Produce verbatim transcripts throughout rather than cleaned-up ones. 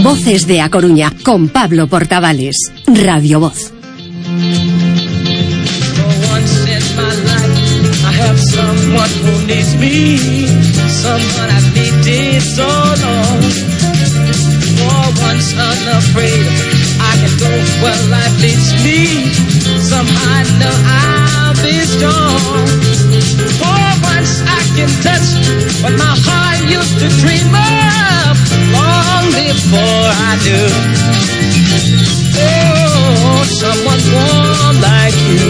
Voces de A Coruña, con Pablo Portavales. Radio Voz. Someone who needs me, someone I've needed so long. For once unafraid, I can go where life leads me. Somehow I know I'll be strong. For once I can touch what my heart used to dream of long before I do. Oh, someone warm like you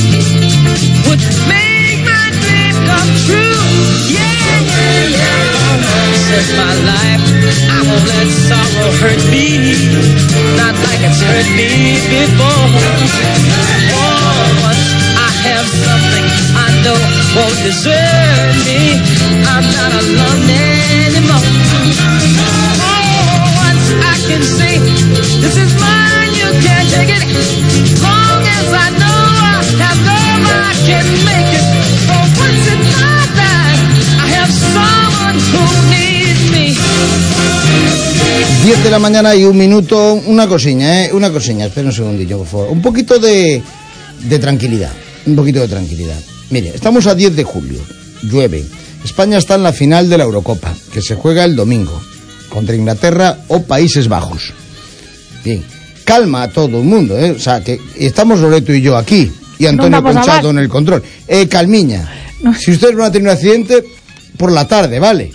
would make my dream come true. Yeah, yeah, yeah. This is my life. I won't let sorrow hurt me, not like it's hurt me before. For once I have something I know won't desert me. I'm not alone anymore. For once I can say, this is mine, you can't take it. Long as I know I have love, I can make it. For once in my life, I have someone who needs me. diez de la mañana y un minuto. Una cosiña, ¿eh? Una cosiña, espera un segundillo, por favor. Un poquito de, de tranquilidad. Un poquito de tranquilidad. Mire, estamos a diez de julio. Llueve. España está en la final de la Eurocopa, que se juega el domingo, contra Inglaterra o Países Bajos. Bien. Calma a todo el mundo, ¿eh? O sea, que estamos Loreto y yo aquí, y Antonio Conchato en el control. Eh, calmiña. No. Si ustedes van a tener un accidente, por la tarde, ¿vale?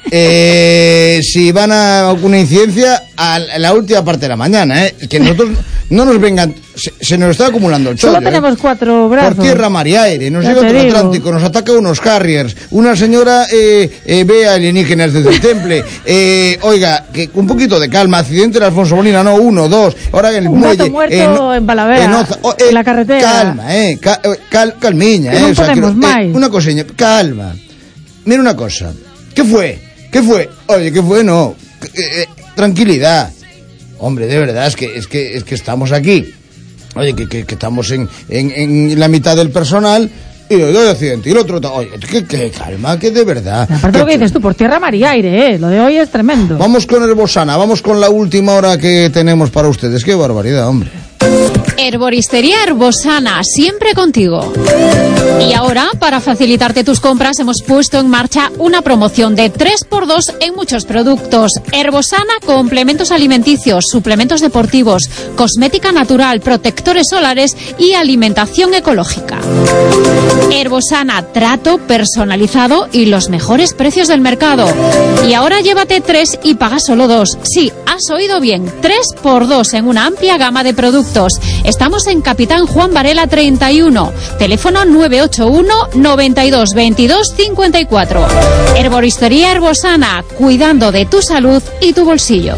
Eh, si van a una incidencia, a la última parte de la mañana, ¿eh? Que nosotros no nos vengan, se, se nos está acumulando el chollo. Solo tenemos ¿eh? cuatro brazos. Por tierra, mar y aire, nos ya llega otro digo. Atlántico, nos ataca unos Harriers, una señora eh, eh, ve a alienígenas desde el temple. Eh, oiga, que un poquito de calma, accidente de Alfonso Molina, no, uno, dos, ahora en el un muelle. gato muerto en, en Balavera, en, Oza, oh, eh, en la carretera. Calma, eh, cal, cal, calmiña, que eh. No o sea, podemos que, más. Eh, una cosilla, calma. Mira una cosa, ¿qué fue? ¿Qué fue? Oye, ¿qué fue? No, eh, eh, tranquilidad. Hombre, de verdad, es que es que es que estamos aquí. Oye, que, que, que estamos en, en, en la mitad del personal y le doy accidente y el otro, oye, que, que calma, que de verdad. Aparte que, lo que dices tú, por tierra, mar y aire, eh, lo de hoy es tremendo. Vamos con Herbosana, vamos con la última hora que tenemos para ustedes. Qué barbaridad, hombre. Herboristería Herbosana, siempre contigo. Y ahora, para facilitarte tus compras, hemos puesto en marcha una promoción de tres por dos en muchos productos. Herbosana, complementos alimenticios, suplementos deportivos, cosmética natural, protectores solares y alimentación ecológica. Herbosana, trato personalizado y los mejores precios del mercado. Y ahora llévate tres y paga solo dos. Sí, has oído bien, tres por dos en una amplia gama de productos. Estamos en Capitán Juan Varela treinta y uno, teléfono nueve ocho uno, noventa y dos, veintidós, cincuenta y cuatro. Herboristería Herbosana, cuidando de tu salud y tu bolsillo.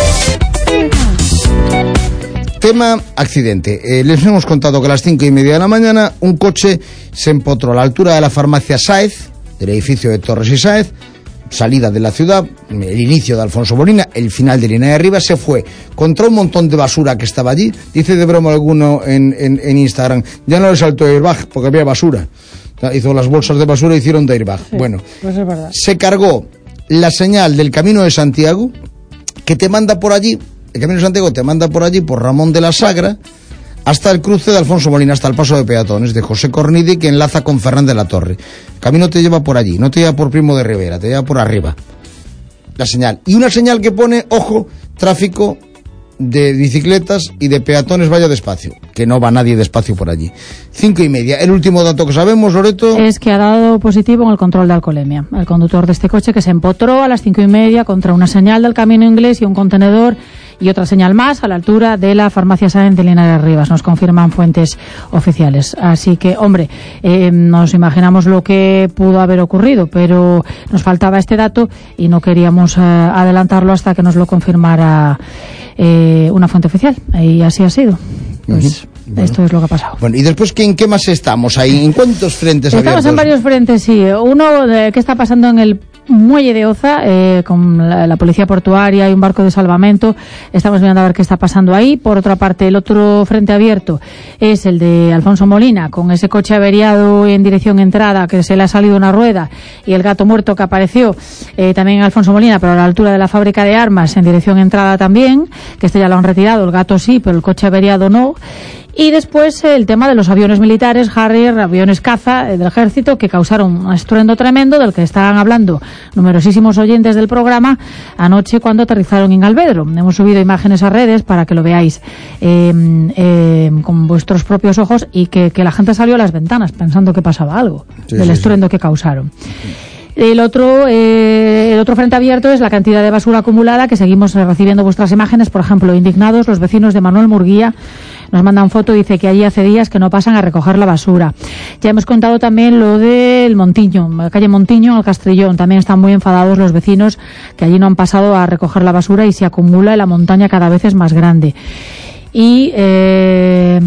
Tema accidente. Eh, les hemos contado que a las cinco y media de la mañana un coche se empotró a la altura de la farmacia Sáez, del edificio de Torres y Sáez, salida de la ciudad, el inicio de Alfonso Molina, el final de línea de arriba, se fue contra un montón de basura que estaba allí. Dice de broma alguno en, en, en Instagram, ya no le saltó airbag porque había basura. Hizo las bolsas de basura y hicieron de airbag. Sí, bueno, pues es verdad. Se cargó la señal del Camino de Santiago, que te manda por allí, el Camino de Santiago te manda por allí, por Ramón de la Sagra, hasta el cruce de Alfonso Molina, hasta el paso de peatones de José Cornidi, que enlaza con Fernández de la Torre. El camino te lleva por allí, no te lleva por Primo de Rivera, te lleva por arriba. La señal. Y una señal que pone, ojo, tráfico de bicicletas y de peatones, vaya despacio, que no va nadie despacio por allí. Cinco y media. El último dato que sabemos, Loreto, es que ha dado positivo en el control de alcoholemia el conductor de este coche, que se empotró a las cinco y media contra una señal del Camino Inglés y un contenedor y otra señal más a la altura de la farmacia Sáenz de Linares Rivas, nos confirman fuentes oficiales. Así que, hombre, eh, nos imaginamos lo que pudo haber ocurrido, pero nos faltaba este dato y no queríamos eh, adelantarlo hasta que nos lo confirmara eh, una fuente oficial, y así ha sido. Pues uh-huh. Bueno. Esto es lo que ha pasado. Bueno, y después, ¿en qué más estamos ahí? ¿En cuántos frentes Estamos abiertos? en varios frentes, sí. Uno, de, ¿qué está pasando en el Muelle de Oza, eh, con la, la policía portuaria y un barco de salvamento. Estamos mirando a ver qué está pasando ahí. Por otra parte, el otro frente abierto es el de Alfonso Molina, con ese coche averiado en dirección entrada, que se le ha salido una rueda, y el gato muerto que apareció eh, también en Alfonso Molina, pero a la altura de la fábrica de armas, en dirección entrada también, que este ya lo han retirado, el gato sí, pero el coche averiado no. Y después eh, el tema de los aviones militares, Harrier, aviones caza eh, del ejército, que causaron un estruendo tremendo, del que estaban hablando numerosísimos oyentes del programa anoche cuando aterrizaron en Alvedro. Hemos subido imágenes a redes para que lo veáis eh, eh, con vuestros propios ojos, y que, que la gente salió a las ventanas pensando que pasaba algo, sí, del sí, estruendo sí. que causaron. El otro, eh, el otro frente abierto es la cantidad de basura acumulada, que seguimos recibiendo vuestras imágenes. Por ejemplo, indignados los vecinos de Manuel Murguía nos mandan foto, dice que allí hace días que no pasan a recoger la basura. Ya hemos contado también lo del Montiño, la calle Montiño, al Castrillón. También están muy enfadados los vecinos, que allí no han pasado a recoger la basura y se acumula y la montaña cada vez es más grande. Y eh,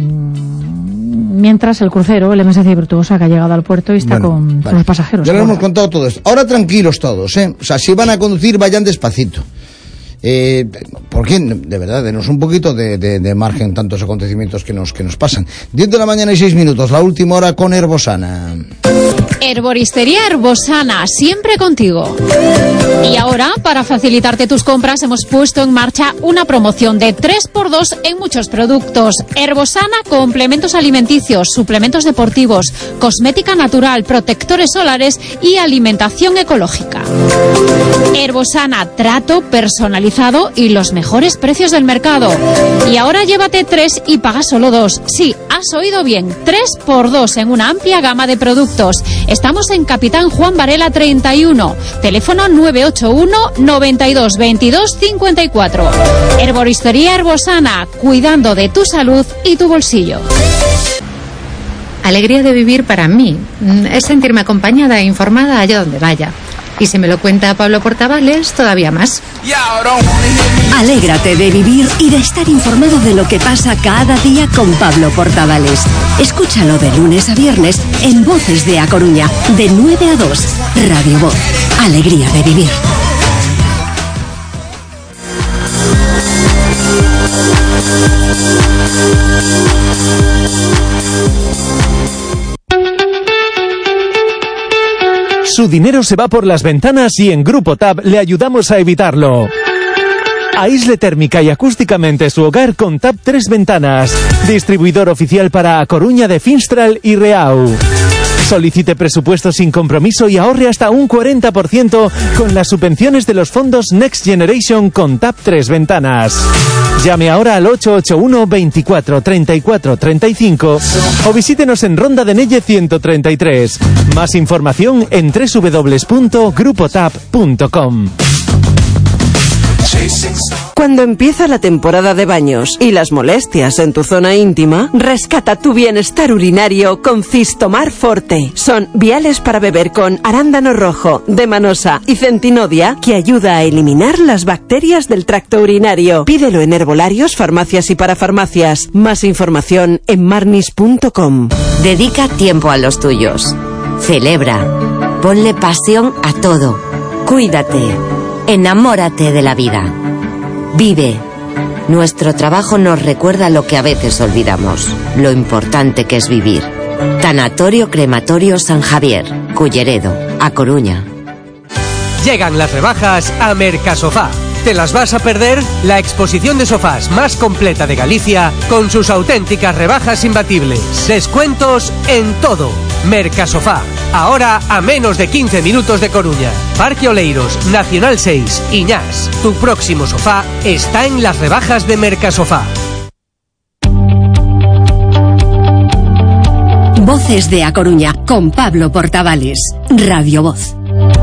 mientras el crucero, el M S C Virtuosa, que ha llegado al puerto y está bueno, con, vale. con los pasajeros. Ya les hemos contado todo esto. Ahora tranquilos todos, ¿eh? O sea, si van a conducir, vayan despacito. Eh, ¿Por qué? De verdad, denos un poquito de, de, de margen tantos acontecimientos que nos, que nos pasan. diez de la mañana y seis minutos, la última hora con Herbosana. Herboristería Herbosana, siempre contigo. Y ahora, para facilitarte tus compras, hemos puesto en marcha una promoción de tres por dos en muchos productos. Herbosana, complementos alimenticios, suplementos deportivos, cosmética natural, protectores solares y alimentación ecológica. Herbosana, trato personalizado y los mejores precios del mercado. Y ahora llévate tres y paga solo dos. Sí, has oído bien, tres por dos en una amplia gama de productos. Estamos en Capitán Juan Varela treinta y uno, teléfono nueve ocho uno, noventa y dos, veintidós, cincuenta y cuatro. Herboristería Herbosana, cuidando de tu salud y tu bolsillo. Alegría de vivir para mí es sentirme acompañada e informada allá donde vaya. Y si me lo cuenta Pablo Portavales, todavía más. Alégrate de vivir y de estar informado de lo que pasa cada día con Pablo Portavales. Escúchalo de lunes a viernes en Voces de A Coruña, de nueve a dos. Radio Voz. Alegría de vivir. Su dinero se va por las ventanas y en Grupo Tab le ayudamos a evitarlo. Aísle térmica y acústicamente su hogar con Tab tres Ventanas, distribuidor oficial para A Coruña de Finstral y Reau. Solicite presupuesto sin compromiso y ahorre hasta un cuarenta por ciento con las subvenciones de los fondos Next Generation con Tab tres Ventanas. Llame ahora al ocho ocho uno, veinticuatro, treinta y cuatro, treinta y cinco o visítenos en Ronda de Nelle ciento treinta y tres. Más información en doble u doble u doble u punto grupo tab punto com. Cuando empieza la temporada de baños y las molestias en tu zona íntima, rescata tu bienestar urinario con Cistomar Forte. Son viales para beber con arándano rojo, demanosa y centinodia que ayuda a eliminar las bacterias del tracto urinario. Pídelo en herbolarios, farmacias y parafarmacias. Más información en marnis punto com. Dedica tiempo a los tuyos. Celebra. Ponle pasión a todo. Cuídate. Enamórate de la vida. Vive. Nuestro trabajo nos recuerda lo que a veces olvidamos, lo importante que es vivir. Tanatorio Crematorio San Javier, Culleredo, A Coruña. Llegan las rebajas a Mercasofá. ¿Te las vas a perder? La exposición de sofás más completa de Galicia con sus auténticas rebajas imbatibles. Descuentos en todo. Mercasofá. Ahora a menos de quince minutos de Coruña. Parque Oleiros, Nacional seis, Iñás. Tu próximo sofá está en las rebajas de Mercasofá. Voces de A Coruña con Pablo Portavales. Radio Voz.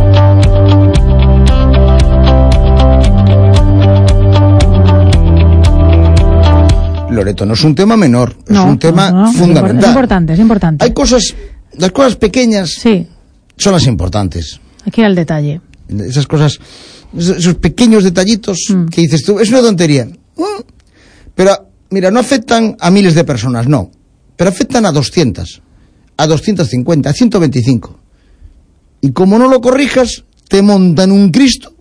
Loreto, no es un tema menor, es no, un tema no, no, fundamental. Es importante, es importante. Hay cosas, las cosas pequeñas sí. son las importantes. Aquí al detalle. Esas cosas, esos pequeños detallitos mm. que dices tú, es una tontería. Pero, mira, no afectan a miles de personas, no. Pero afectan a doscientas, a doscientos cincuenta, a ciento veinticinco. Y como no lo corrijas, te montan un Cristo.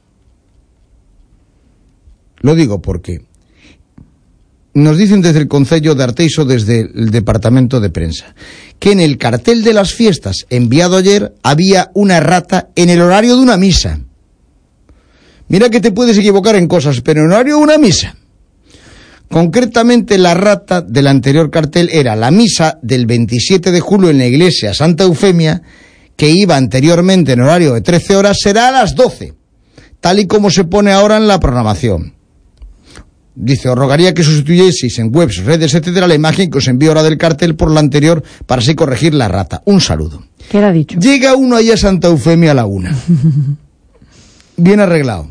Lo digo porque nos dicen desde el Concello de Arteixo, desde el departamento de prensa, que en el cartel de las fiestas enviado ayer había una errata en el horario de una misa. Mira que te puedes equivocar en cosas, pero en el horario de una misa. Concretamente, la errata del anterior cartel era la misa del veintisiete de julio en la iglesia Santa Eufemia, que iba anteriormente en horario de trece horas, será a las doce, tal y como se pone ahora en la programación. Dice, os rogaría que sustituyeseis en webs, redes, etcétera, la imagen que os envío ahora del cartel por la anterior para así corregir la errata. Un saludo. ¿Qué le ha dicho? Llega uno ahí a Santa Eufemia a la una. Bien arreglado.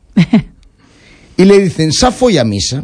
Y le dicen, Safo y a misa.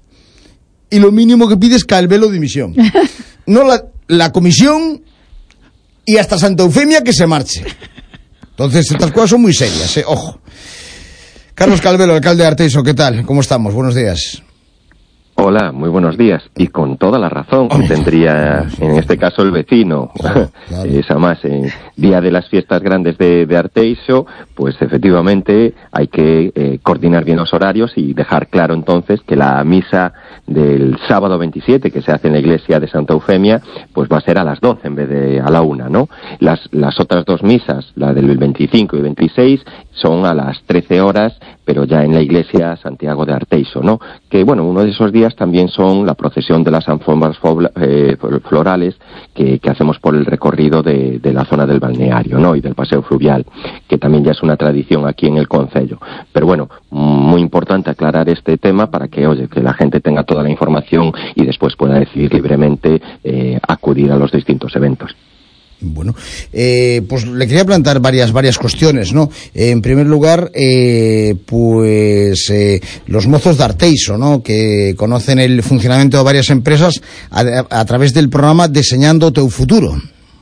Y lo mínimo que pide es caer el velo de dimisión. No la, la comisión y hasta Santa Eufemia que se marche. Entonces, estas cosas son muy serias, ¿eh? Ojo. Carlos Calvelo, alcalde de Arteixo, ¿qué tal? ¿Cómo estamos? Buenos días. Hola, muy buenos días. Y con toda la razón que tendría, en este caso, el vecino. Claro, claro. Es además, en día de las fiestas grandes de, de Arteixo, pues efectivamente hay que eh, coordinar bien los horarios y dejar claro entonces que la misa del sábado veintisiete, que se hace en la iglesia de Santa Eufemia, pues va a ser a las doce en vez de a la una, ¿no? Las, las otras dos misas, la del veinticinco y veintiséis, son a las trece horas, pero ya en la iglesia Santiago de Arteixo, ¿no? Que, bueno, uno de esos días también son la procesión de las alfombras eh, florales que, que hacemos por el recorrido de, de la zona del balneario, ¿no? Y del paseo fluvial, que también ya es una tradición aquí en el concello. Pero bueno, muy importante aclarar este tema para que, oye, que la gente tenga toda la información y después pueda decidir libremente eh, acudir a los distintos eventos. Bueno, eh, pues le quería plantear varias varias cuestiones, ¿no? Eh, en primer lugar, eh, pues eh, los mozos de Arteixo, ¿no? Que conocen el funcionamiento de varias empresas a, a, a través del programa Diseñando Teu Futuro.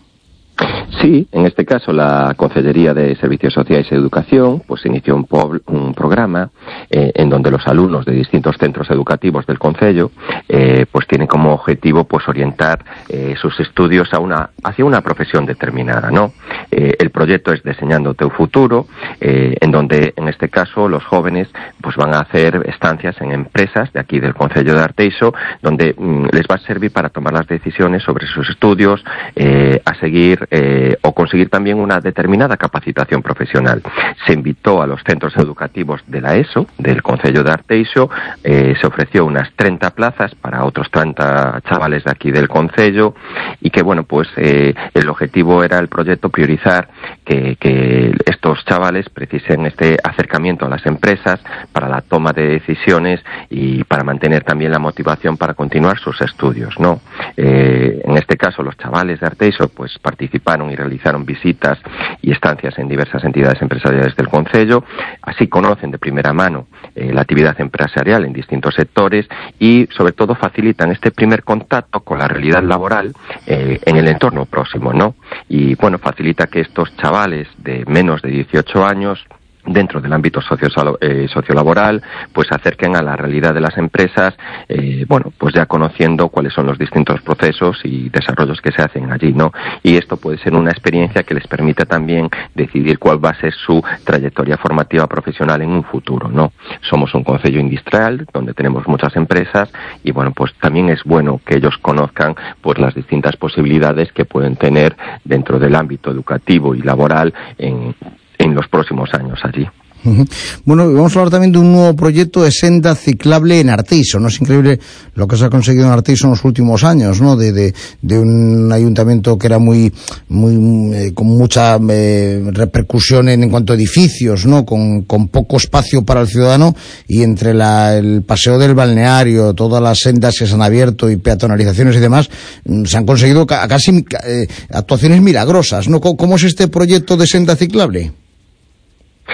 Sí, en este caso la Consellería de Servicios Sociales y Educación pues inició un, un programa eh, en donde los alumnos de distintos centros educativos del concello eh, pues tienen como objetivo pues orientar eh, sus estudios a una hacia una profesión determinada, ¿no? Eh, el proyecto es Diseñando Teu Futuro, eh, en donde en este caso los jóvenes pues van a hacer estancias en empresas de aquí del concello de Arteixo, donde mm, les va a servir para tomar las decisiones sobre sus estudios, eh, a seguir eh, o conseguir también una determinada capacitación profesional. Se invitó a los centros educativos de la ESO, del concello de Arteixo, eh, se ofreció unas treinta plazas para otros treinta chavales de aquí del concello, y que bueno, pues eh, el objetivo era el proyecto priorizar que, que estos chavales precisen este acercamiento a las empresas para la toma de decisiones y para mantener también la motivación para continuar sus estudios, ¿no? Eh, en este caso los chavales de Arteixo pues participaron y realizaron visitas y estancias en diversas entidades empresariales del concello, así conocen de primera mano eh, la actividad empresarial en distintos sectores y sobre todo facilitan este primer contacto con la realidad laboral eh, en el entorno próximo, ¿no? Y bueno, facilita que estos chavales de menos de dieciocho años dentro del ámbito socio, eh, sociolaboral, pues se acerquen a la realidad de las empresas, eh, bueno, pues ya conociendo cuáles son los distintos procesos y desarrollos que se hacen allí, ¿no? Y esto puede ser una experiencia que les permite también decidir cuál va a ser su trayectoria formativa profesional en un futuro, ¿no? Somos un concello industrial donde tenemos muchas empresas y, bueno, pues también es bueno que ellos conozcan pues las distintas posibilidades que pueden tener dentro del ámbito educativo y laboral en en los próximos años allí. Bueno, vamos a hablar también de un nuevo proyecto de senda ciclable en Arteixo, ¿no? Es increíble lo que se ha conseguido en Arteixo en los últimos años, ¿no? De, de, de un ayuntamiento que era muy, muy, eh, con mucha eh, repercusión en, en cuanto a edificios, ¿no? Con, con poco espacio para el ciudadano, y entre la, el paseo del balneario, todas las sendas que se han abierto y peatonalizaciones y demás, se han conseguido ca casi eh, actuaciones milagrosas, ¿no? ¿Cómo, ¿Cómo es este proyecto de senda ciclable? Pues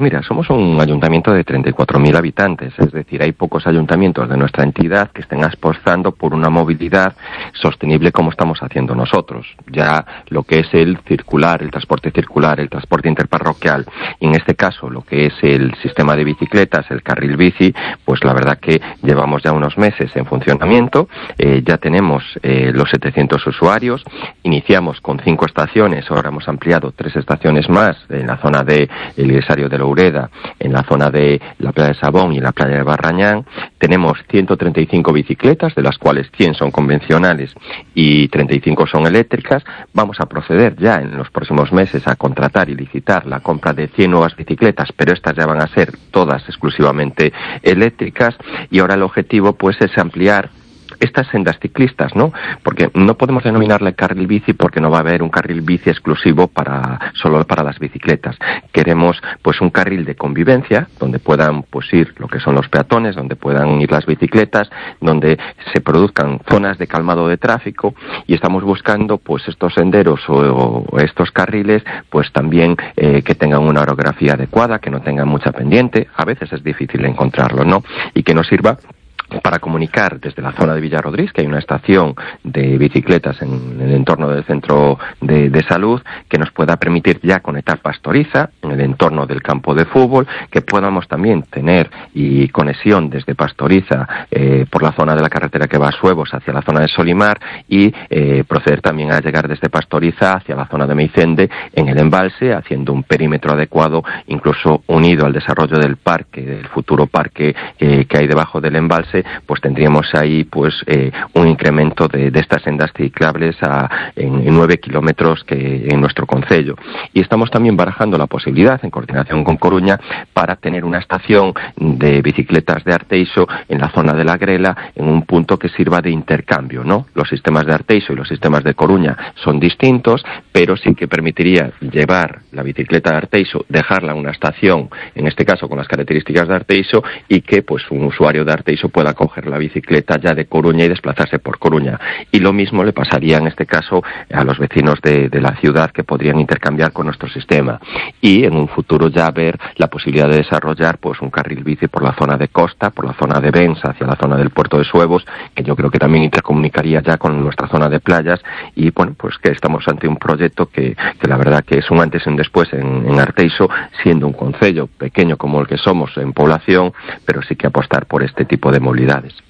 Pues mira, somos un ayuntamiento de treinta y cuatro mil habitantes, es decir, hay pocos ayuntamientos de nuestra entidad que estén apostando por una movilidad sostenible como estamos haciendo nosotros. Ya lo que es el circular, el transporte circular, el transporte interparroquial, y en este caso lo que es el sistema de bicicletas, el carril bici, pues la verdad que llevamos ya unos meses en funcionamiento, eh, ya tenemos eh, los setecientos usuarios, iniciamos con cinco estaciones, ahora hemos ampliado tres estaciones más en la zona de el Gresario de Loureda, en la zona de la playa de Sabón y la playa de Barrañán. Tenemos ciento treinta y cinco bicicletas, de las cuales cien son convencionales y treinta y cinco son eléctricas. Vamos a proceder ya en los próximos meses a contratar y licitar la compra de cien nuevas bicicletas, pero estas ya van a ser todas exclusivamente eléctricas, y ahora el objetivo pues es ampliar estas sendas ciclistas, ¿no? Porque no podemos denominarle carril bici porque no va a haber un carril bici exclusivo para solo para las bicicletas. Queremos pues un carril de convivencia donde puedan pues ir lo que son los peatones, donde puedan ir las bicicletas, donde se produzcan zonas de calmado de tráfico, y estamos buscando pues estos senderos o, o estos carriles pues también eh, que tengan una orografía adecuada, que no tengan mucha pendiente. A veces es difícil encontrarlo, ¿no? Y que nos sirva para comunicar desde la zona de Villarrodriz, que hay una estación de bicicletas en el entorno del centro de, de salud, que nos pueda permitir ya conectar Pastoriza en el entorno del campo de fútbol, que podamos también tener y conexión desde Pastoriza eh, por la zona de la carretera que va a Suevos hacia la zona de Solimar, y eh, proceder también a llegar desde Pastoriza hacia la zona de Meicende en el embalse, haciendo un perímetro adecuado, incluso unido al desarrollo del parque, del futuro parque eh, que hay debajo del embalse. Pues tendríamos ahí pues eh, un incremento de, de estas sendas ciclables a, en, en nueve kilómetros que en nuestro concello. Y estamos también barajando la posibilidad, en coordinación con Coruña, para tener una estación de bicicletas de Arteixo en la zona de la Grela, en un punto que sirva de intercambio, ¿no? Los sistemas de Arteixo y los sistemas de Coruña son distintos, pero sí que permitiría llevar la bicicleta de Arteixo, dejarla en una estación, en este caso con las características de Arteixo, y que pues un usuario de Arteixo pueda coger la bicicleta ya de Coruña y desplazarse por Coruña. Y lo mismo le pasaría en este caso a los vecinos de, de la ciudad, que podrían intercambiar con nuestro sistema. Y en un futuro ya ver la posibilidad de desarrollar pues un carril bici por la zona de costa, por la zona de Bens hacia la zona del puerto de Suevos, que yo creo que también intercomunicaría ya con nuestra zona de playas. Y bueno, pues que estamos ante un proyecto que, que la verdad que es un antes y un después en, en Arteixo, siendo un concello pequeño como el que somos en población, pero sí que apostar por este tipo de movilidades.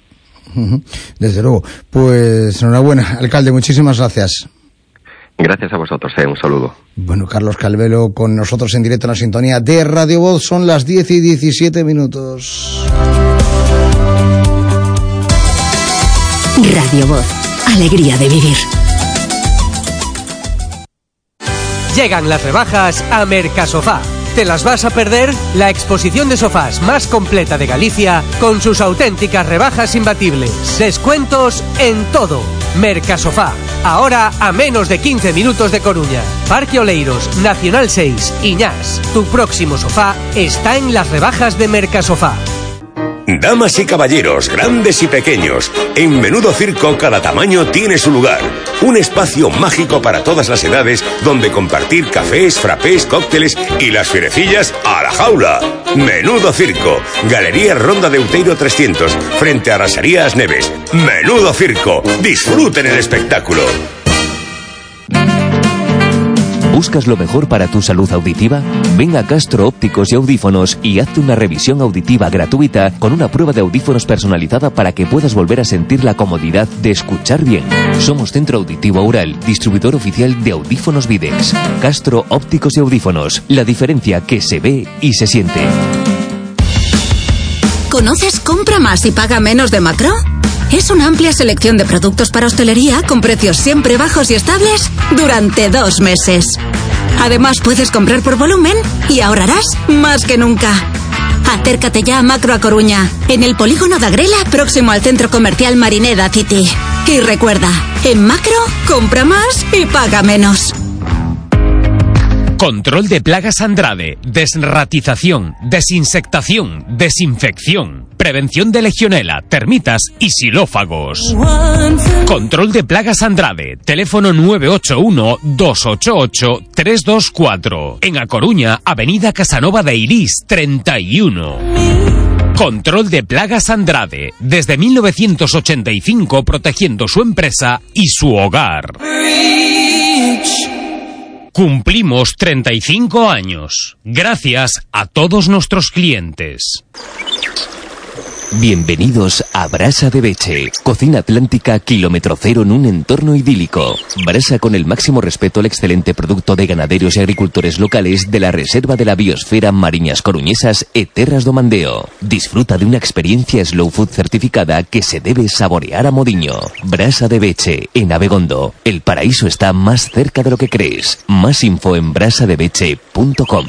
Desde luego. Pues enhorabuena, alcalde, muchísimas gracias. Gracias a vosotros, eh, un saludo. Bueno, Carlos Calvelo con nosotros en directo en la sintonía de Radio Voz. Son las diez y diecisiete minutos. Radio Voz, alegría de vivir. Llegan las rebajas a Mercasofá. ¿Te las vas a perder? La exposición de sofás más completa de Galicia, con sus auténticas rebajas imbatibles. Descuentos en todo. Mercasofá. Ahora a menos de quince minutos de Coruña. Parque Oleiros, Nacional seis, Iñás. Tu próximo sofá está en las rebajas de Mercasofá. Damas y caballeros, grandes y pequeños, en Menudo Circo cada tamaño tiene su lugar. Un espacio mágico para todas las edades, donde compartir cafés, frappés, cócteles y las fierecillas a la jaula. Menudo Circo, Galería Ronda de Outeiro trescientos, frente a Rasarías Neves. Menudo Circo, disfruten el espectáculo. ¿Buscas lo mejor para tu salud auditiva? Ven a Castro Ópticos y Audífonos y hazte una revisión auditiva gratuita con una prueba de audífonos personalizada para que puedas volver a sentir la comodidad de escuchar bien. Somos Centro Auditivo Aural, distribuidor oficial de audífonos Videx. Castro Ópticos y Audífonos, la diferencia que se ve y se siente. ¿Conoces Compra Más y Paga Menos de Macro? Es una amplia selección de productos para hostelería con precios siempre bajos y estables durante dos meses. Además, puedes comprar por volumen y ahorrarás más que nunca. Acércate ya a Macro a Coruña, en el polígono de Agrela, próximo al centro comercial Marineda City. Y recuerda, en Macro, compra más y paga menos. Control de plagas Andrade, desratización, desinsectación, desinfección, prevención de legionela, termitas y xilófagos. Control de plagas Andrade, teléfono nueve ocho uno, dos ocho ocho, tres dos cuatro. En A Coruña, avenida Casanova de Irís, treinta y uno. Control de plagas Andrade, desde mil novecientos ochenta y cinco protegiendo su empresa y su hogar. Cumplimos treinta y cinco años, gracias a todos nuestros clientes. Bienvenidos a Brasa de Beche, cocina atlántica kilómetro cero en un entorno idílico. Brasa con el máximo respeto al excelente producto de ganaderos y agricultores locales de la Reserva de la Biosfera Mariñas Coruñesas e Terras do Mandeo. Disfruta de una experiencia slow food certificada que se debe saborear a modiño. Brasa de Beche, en Abegondo. El paraíso está más cerca de lo que crees. Más info en brasa de beche punto com.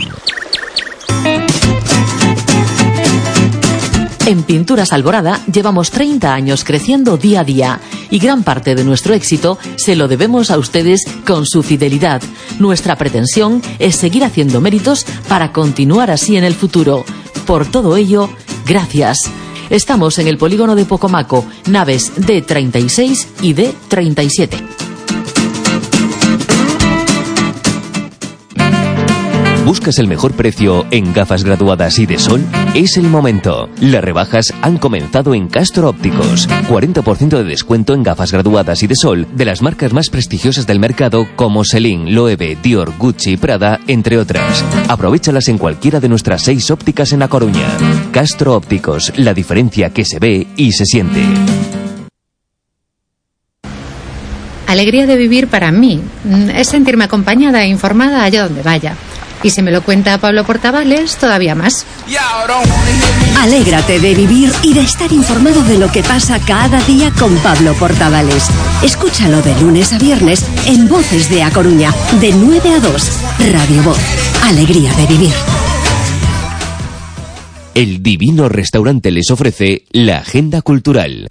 En Pinturas Alborada llevamos treinta años creciendo día a día y gran parte de nuestro éxito se lo debemos a ustedes con su fidelidad. Nuestra pretensión es seguir haciendo méritos para continuar así en el futuro. Por todo ello, gracias. Estamos en el polígono de Pocomaco, naves D treinta y seis y D treinta y siete. ¿Buscas el mejor precio en gafas graduadas y de sol? Es el momento. Las rebajas han comenzado en Castro Ópticos. cuarenta por ciento de descuento en gafas graduadas y de sol de las marcas más prestigiosas del mercado como Celine, Loewe, Dior, Gucci, Prada, entre otras. Aprovéchalas en cualquiera de nuestras seis ópticas en A Coruña. Castro Ópticos, la diferencia que se ve y se siente. Alegría de vivir para mí es sentirme acompañada e informada allá donde vaya. Y si me lo cuenta Pablo Portavales, todavía más. Alégrate de vivir y de estar informado de lo que pasa cada día con Pablo Portavales. Escúchalo de lunes a viernes en Voces de A Coruña, de nueve a dos. Radio Voz. Alegría de vivir. El Divino Restaurante les ofrece la agenda cultural.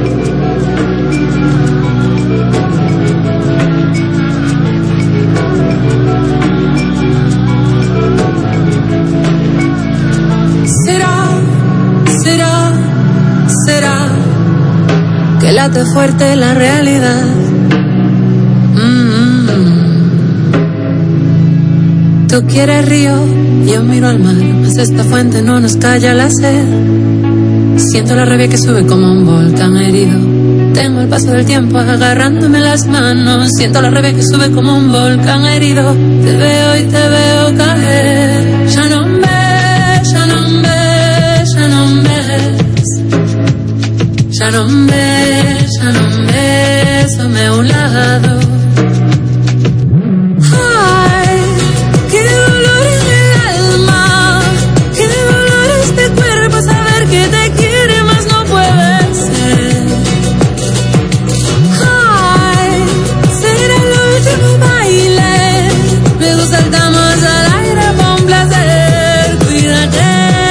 Que late fuerte la realidad. Mm-hmm. Tú quieres río, yo miro al mar, mas esta fuente no nos calla la sed. Siento la rabia que sube como un volcán herido. Tengo el paso del tiempo agarrándome las manos. Siento la rabia que sube como un volcán herido. Te veo y te veo caer. Ya no me, ya no me, ya no me. Ya no me, ya no me, asome a un lado. Ay, qué dolor en el alma, qué dolor este cuerpo, saber que te quiere más no puede ser. Ay, será el último baile, luego saltamos al aire con placer, cuídate.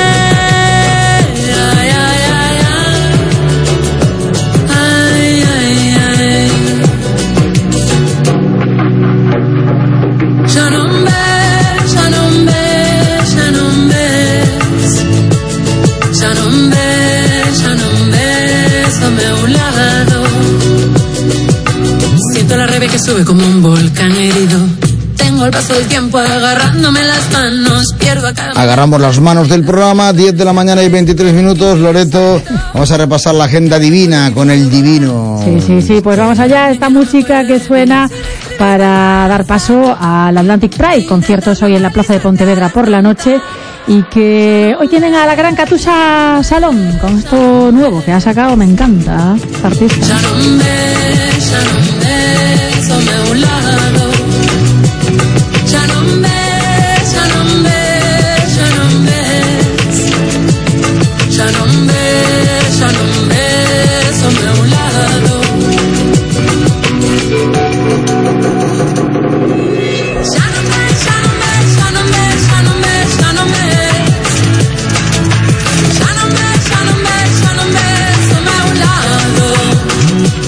Que sube como un volcán herido. Tengo el paso del tiempo agarrándome las manos. Pierdo acá. Agarramos las manos del programa. diez de la mañana y veintitrés minutos. Loreto, vamos a repasar la agenda divina con el divino. Sí, sí, sí. Pues vamos allá. Esta música que suena para dar paso al Atlantic Pride. Conciertos hoy en la Plaza de Pontevedra por la noche. Y que hoy tienen a la gran Catusa Salón con esto nuevo que ha sacado. Me encanta esta artista. Ya no me, ya no me, asome a un lado. Ya no me, ya no me, ya no me. Ya no me, ya no me, asome a un lado. Ya no me, ya no me, ya no me, ya no me, ya no me. Ya no me, ya no me, ya no me, asome a un lado.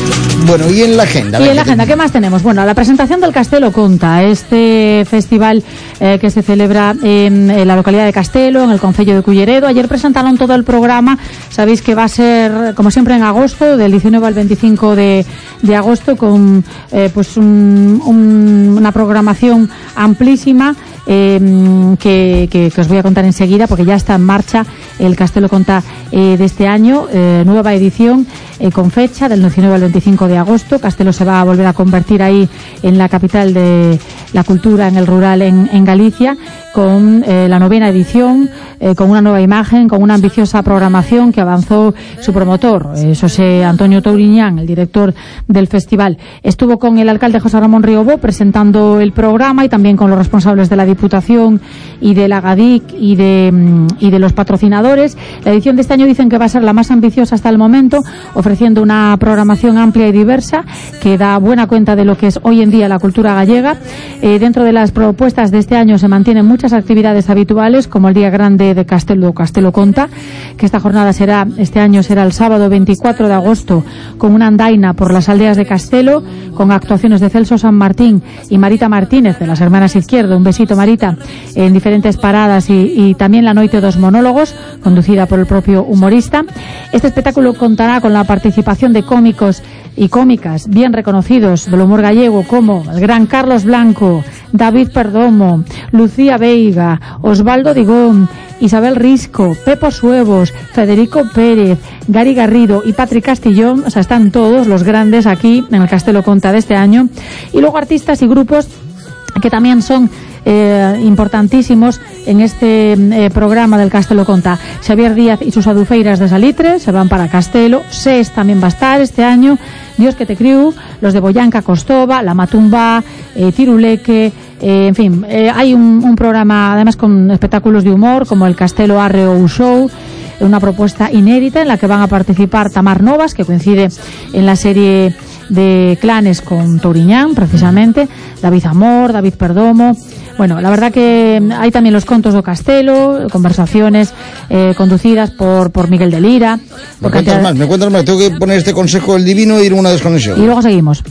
Bueno, y en la agenda. Y en la agenda, ¿qué más tenemos? Bueno, la presentación del Castelo Conta, este festival eh, que se celebra en, en la localidad de Castelo, en el concello de Culleredo. Ayer presentaron todo el programa. Sabéis que va a ser, como siempre, en agosto, del diecinueve al veinticinco de, de agosto, con eh, pues un, un, una programación amplísima. Eh, que, que, que os voy a contar enseguida, porque ya está en marcha el Castelo Conta eh, de este año, eh, nueva edición eh, con fecha del diecinueve al veinticinco de agosto. Castelo se va a volver a convertir ahí en la capital de la cultura, en el rural en, en Galicia, con eh, la novena edición, eh, con una nueva imagen, con una ambiciosa programación que avanzó su promotor, eh, José Antonio Touriñán, el director del festival. Estuvo con el alcalde José Ramón Riobó presentando el programa, y también con los responsables de la Diputación y de la GADIC y de, y de los patrocinadores. La edición de este año dicen que va a ser la más ambiciosa hasta el momento, ofreciendo una programación amplia y diversa que da buena cuenta de lo que es hoy en día la cultura gallega. Eh, dentro de las propuestas de este año se mantienen muchas actividades habituales, como el Día Grande de Castelo, Castelo Conta, que esta jornada será, este año será el sábado veinticuatro de agosto, con una andaina por las aldeas de Castelo, con actuaciones de Celso San Martín y Marita Martínez, de las Hermanas Izquierdo. Un besito, Marita, en diferentes paradas, y, y también la noite dos monólogos, conducida por el propio humorista. Este espectáculo contará con la participación de cómicos y cómicas bien reconocidos del humor gallego, como el gran Carlos Blanco, David Perdomo, Lucía Veiga, Osvaldo Digón, Isabel Risco, Pepo Suevos, Federico Pérez, Gary Garrido y Patrick Castillón. O sea, están todos los grandes aquí en el Castelo Conta de este año. Y luego artistas y grupos que también son Eh, importantísimos en este eh, programa del Castelo Conta. Xavier Díaz y sus adufeiras de Salitre se van para Castelo. SES también va a estar este año. Dios que te criu, los de Boyanca Costova, La Matumba, eh, Tiruleque, eh, en fin, eh, hay un, un programa además con espectáculos de humor, como el Castelo Arreo Show, una propuesta inédita en la que van a participar Tamar Novas, que coincide en la serie de Clanes con Touriñán, precisamente, David Amor, David Perdomo. Bueno, la verdad que hay también los contos do Castelo, conversaciones eh, conducidas por, por Miguel de Lira. Me cuentas de... más, me cuentas más. Tengo que poner este consejo del divino e ir a una desconexión. Y luego seguimos.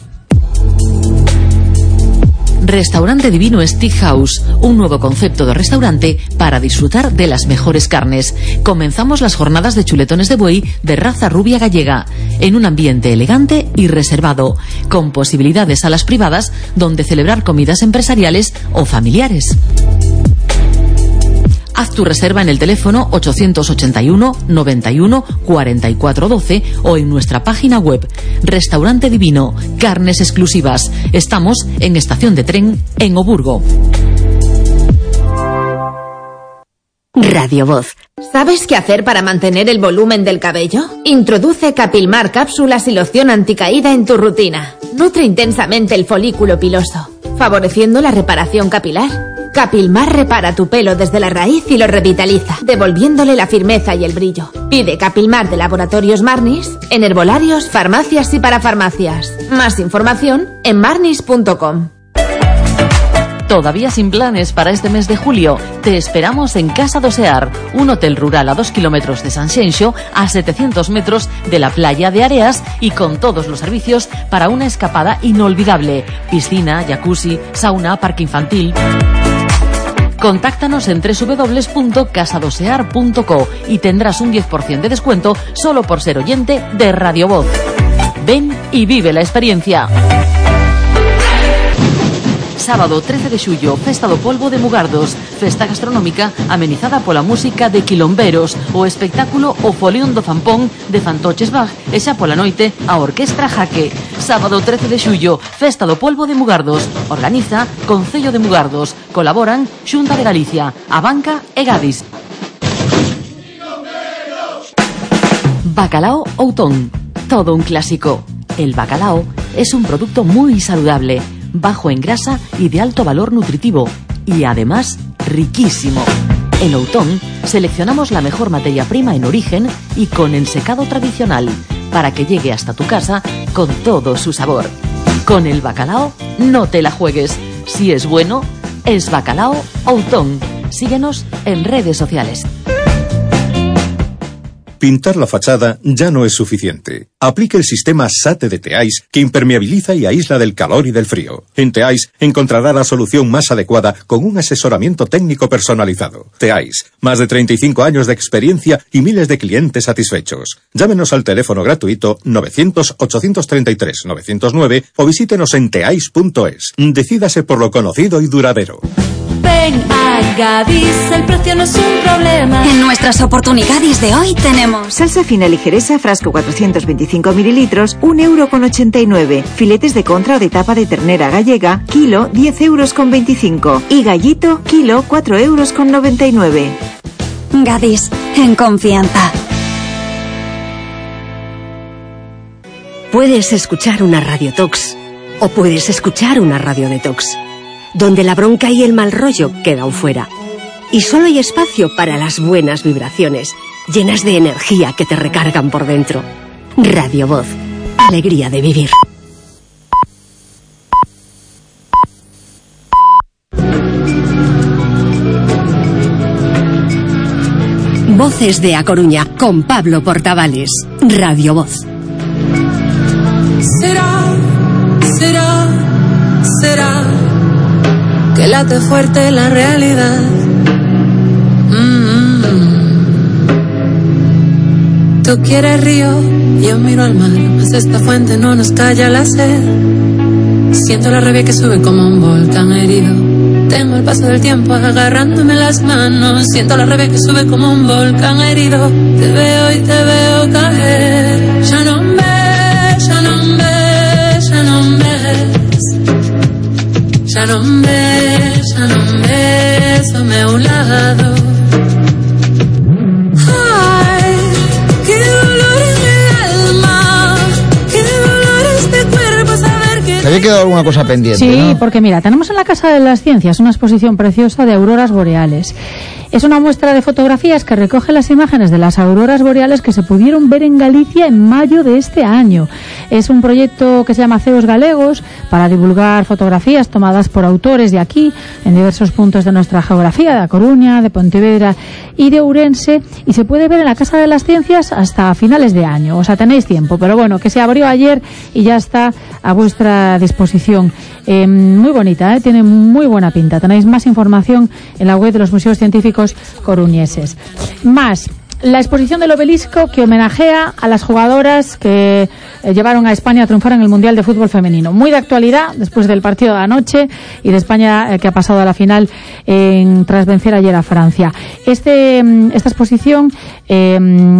Restaurante Divino Steakhouse, un nuevo concepto de restaurante para disfrutar de las mejores carnes. Comenzamos las jornadas de chuletones de buey de raza rubia gallega, en un ambiente elegante y reservado, con posibilidades a las privadas donde celebrar comidas empresariales o familiares. Haz tu reserva en el teléfono ochocientos ochenta y uno, noventa y uno, cuarenta y cuatro doce o en nuestra página web. Restaurante Divino, carnes exclusivas. Estamos en Estación de Tren, en Oburgo. Radio Voz. ¿Sabes qué hacer para mantener el volumen del cabello? Introduce Capilmar cápsulas y loción anticaída en tu rutina. Nutre intensamente el folículo piloso, favoreciendo la reparación capilar. Capilmar repara tu pelo desde la raíz y lo revitaliza, devolviéndole la firmeza y el brillo. Pide Capilmar de Laboratorios Marnis en herbolarios, farmacias y parafarmacias. Más información en marnis punto com. ¿Todavía sin planes para este mes de julio? Te esperamos en Casa do Sear, un hotel rural a dos kilómetros de Sanxenxo, a setecientos metros de la playa de Areas y con todos los servicios para una escapada inolvidable. Piscina, jacuzzi, sauna, parque infantil. Contáctanos en doble u doble u doble u punto casa do sear punto co y tendrás un diez por ciento de descuento solo por ser oyente de Radio Voz. Ven y vive la experiencia. Sábado trece de xullo, Festa do Polvo de Mugardos, festa gastronómica amenizada pola música de Quilomberos, o espectáculo O Folión do Zampón de Fantoches Bach e xa pola noite a Orquestra Jaque. Sábado trece de xullo, Festa do Polvo de Mugardos, organiza Concello de Mugardos, colaboran Xunta de Galicia, Abanca e Gadis. Bacalao Outón, todo un clásico. El bacalao es un producto muy saludable, bajo en grasa y de alto valor nutritivo, y además riquísimo. En Outón seleccionamos la mejor materia prima en origen y con ensecado tradicional, para que llegue hasta tu casa con todo su sabor. Con el bacalao no te la juegues. Si es bueno, es Bacalao Outón. Síguenos en redes sociales. pintar la fachada ya no es suficiente. Aplique el sistema SATE de Teais, que impermeabiliza y aísla del calor y del frío. En Teais encontrará la solución más adecuada con un asesoramiento técnico personalizado. Teais, más de treinta y cinco años de experiencia y miles de clientes satisfechos. Llámenos al teléfono gratuito novecientos, ochocientos treinta y tres, novecientos nueve o visítenos en teais punto es. Decídase por lo conocido y duradero. Ven a Gadis, el precio no es un problema. En nuestras oportunidades de hoy tenemos salsa fina ligeresa, frasco cuatrocientos veinticinco mililitros, un euro con ochenta y nueve. Filetes de contra o de tapa de ternera gallega, kilo, diez euros con veinticinco. Y gallito, kilo, cuatro euros con noventa y nueve. Gadis, en confianza. Puedes escuchar una radiotox o puedes escuchar una radio detox, donde la bronca y el mal rollo quedan fuera. Y solo hay espacio para las buenas vibraciones, llenas de energía que te recargan por dentro. Radio Voz, alegría de vivir. Voces de A Coruña, con Pablo Portavales. Radio Voz. Será, será, será que late fuerte la realidad. Mm-hmm. Tú quieres río, yo miro al mar, mas esta fuente no nos calla la sed. Siento la rabia que sube como un volcán herido. Tengo el paso del tiempo agarrándome las manos. Siento la rabia que sube como un volcán herido. Te veo y te veo caer. Ya no me, ya no me, ya no me. Ya no me, ya no me, some a un lado. Ay, qué dolor en el alma, qué dolor este cuerpo saber que... ¿Te había quedado alguna cosa pendiente? Sí, ¿no? porque mira, tenemos en la Casa de las Ciencias una exposición preciosa de auroras boreales. Es una muestra de fotografías que recoge las imágenes de las auroras boreales que se pudieron ver en Galicia en mayo de este año. Es un proyecto que se llama Ceos Galegos para divulgar fotografías tomadas por autores de aquí, en diversos puntos de nuestra geografía, de A Coruña, de Pontevedra y de Ourense, y se puede ver en la Casa de las Ciencias hasta finales de año. O sea, tenéis tiempo, pero bueno, que se abrió ayer y ya está a vuestra disposición. Eh, muy bonita, ¿eh? Tiene muy buena pinta. Tenéis más información en la web de los museos científicos coruñeses. Más, la exposición del obelisco que homenajea a las jugadoras que eh, llevaron a España a triunfar en el Mundial de Fútbol Femenino. Muy de actualidad, después del partido de anoche y de España eh, que ha pasado a la final en, tras vencer ayer a Francia. Este, esta exposición eh,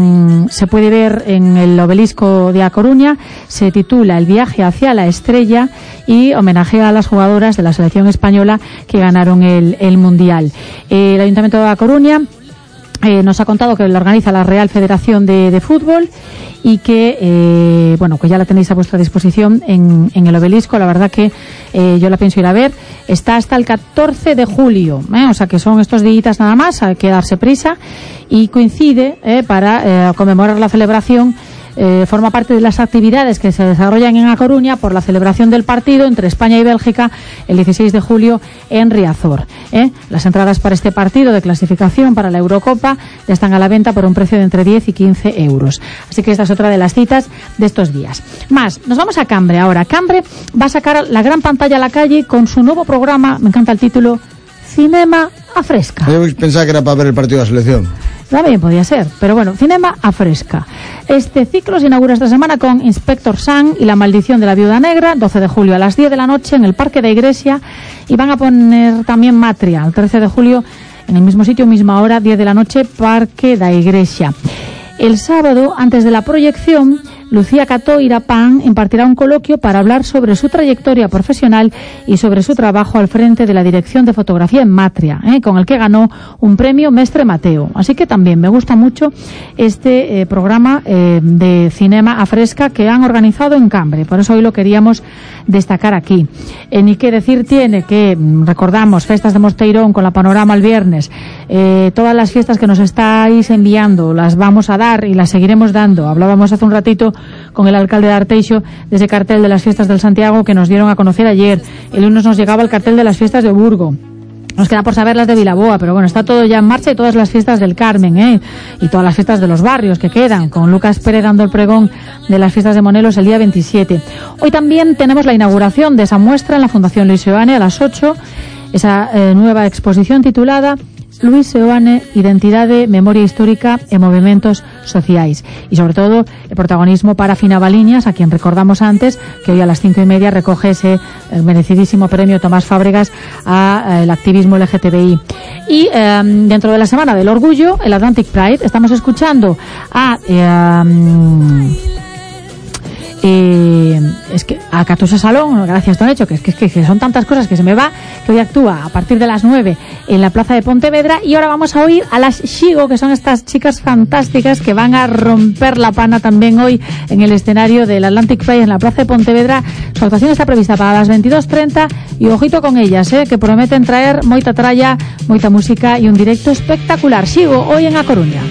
se puede ver en el obelisco de A Coruña, se titula El viaje hacia la estrella y homenajea a las jugadoras de la selección española que ganaron el, el Mundial. Eh, el Ayuntamiento de A Coruña Eh, nos ha contado que lo organiza la Real Federación de, de Fútbol y que, eh, bueno, que ya la tenéis a vuestra disposición en, en el obelisco. La verdad que eh, yo la pienso ir a ver. Está hasta el catorce de julio, ¿eh? O sea que son estos días nada más, hay que darse prisa. Y coincide eh, para eh, conmemorar la celebración. Eh, forma parte de las actividades que se desarrollan en A Coruña por la celebración del partido entre España y Bélgica el dieciséis de julio en Riazor. ¿eh? Las entradas para este partido de clasificación para la Eurocopa ya están a la venta por un precio de entre diez y quince euros. Así que esta es otra de las citas de estos días. Más, nos vamos a Cambre ahora. Cambre va a sacar la gran pantalla a la calle con su nuevo programa, me encanta el título, Cinema a Fresca. Yo pensaba que era para ver el partido de la selección. También podía ser, pero bueno, Cinema a Fresca. Este ciclo se inaugura esta semana con Inspector San y la maldición de la viuda negra, doce de julio a las diez de la noche en el Parque de Iglesia, y van a poner también Matria, el trece de julio en el mismo sitio, misma hora, diez de la noche, Parque da Iglesia. El sábado, antes de la proyección, Lucía Cató Irapán impartirá un coloquio para hablar sobre su trayectoria profesional y sobre su trabajo al frente de la Dirección de Fotografía en Matria, ¿eh? con el que ganó un premio Mestre Mateo. Así que también me gusta mucho este eh, programa eh, de Cinema a Fresca que han organizado en Cambre. Por eso hoy lo queríamos destacar aquí. Eh, ni qué decir tiene que, recordamos, Festas de Mosteirón con la Panorama el viernes. Eh, todas las fiestas que nos estáis enviando las vamos a dar y las seguiremos dando. Hablábamos hace un ratito con el alcalde de Arteixo de ese cartel de las fiestas del Santiago que nos dieron a conocer ayer. El lunes nos llegaba el cartel de las fiestas de Burgo. Nos queda por saber las de Vilaboa, pero bueno, está todo ya en marcha y todas las fiestas del Carmen, ¿eh? Y todas las fiestas de los barrios que quedan, con Lucas Pérez dando el pregón de las fiestas de Monelos el día veintisiete. Hoy también tenemos la inauguración de esa muestra en la Fundación Luis Seoane a las ocho, esa eh, nueva exposición titulada Luis Seoane, Identidade, Memoria Histórica e Movimentos Sociais. Y sobre todo el protagonismo para Fina Baliñas, a quien recordamos antes, que hoy a las cinco y media recoge ese el merecidísimo premio Tomás Fábregas al activismo L G T B I. Y eh, dentro de la Semana del Orgullo, el Atlantic Pride, estamos escuchando a... Eh, um, Eh, es que a Catusa Salón, gracias Tonecho, que es que, que, que son tantas cosas que se me va, que hoy actúa a partir de las nueve en la plaza de Pontevedra. Y ahora vamos a oír a las Xigo, que son estas chicas fantásticas que van a romper la pana también hoy en el escenario del Atlantic Pride en la plaza de Pontevedra. Su actuación está prevista para las veintidós treinta y ojito con ellas, eh, que prometen traer moita tralla, moita música y un directo espectacular. Xigo hoy en A Coruña.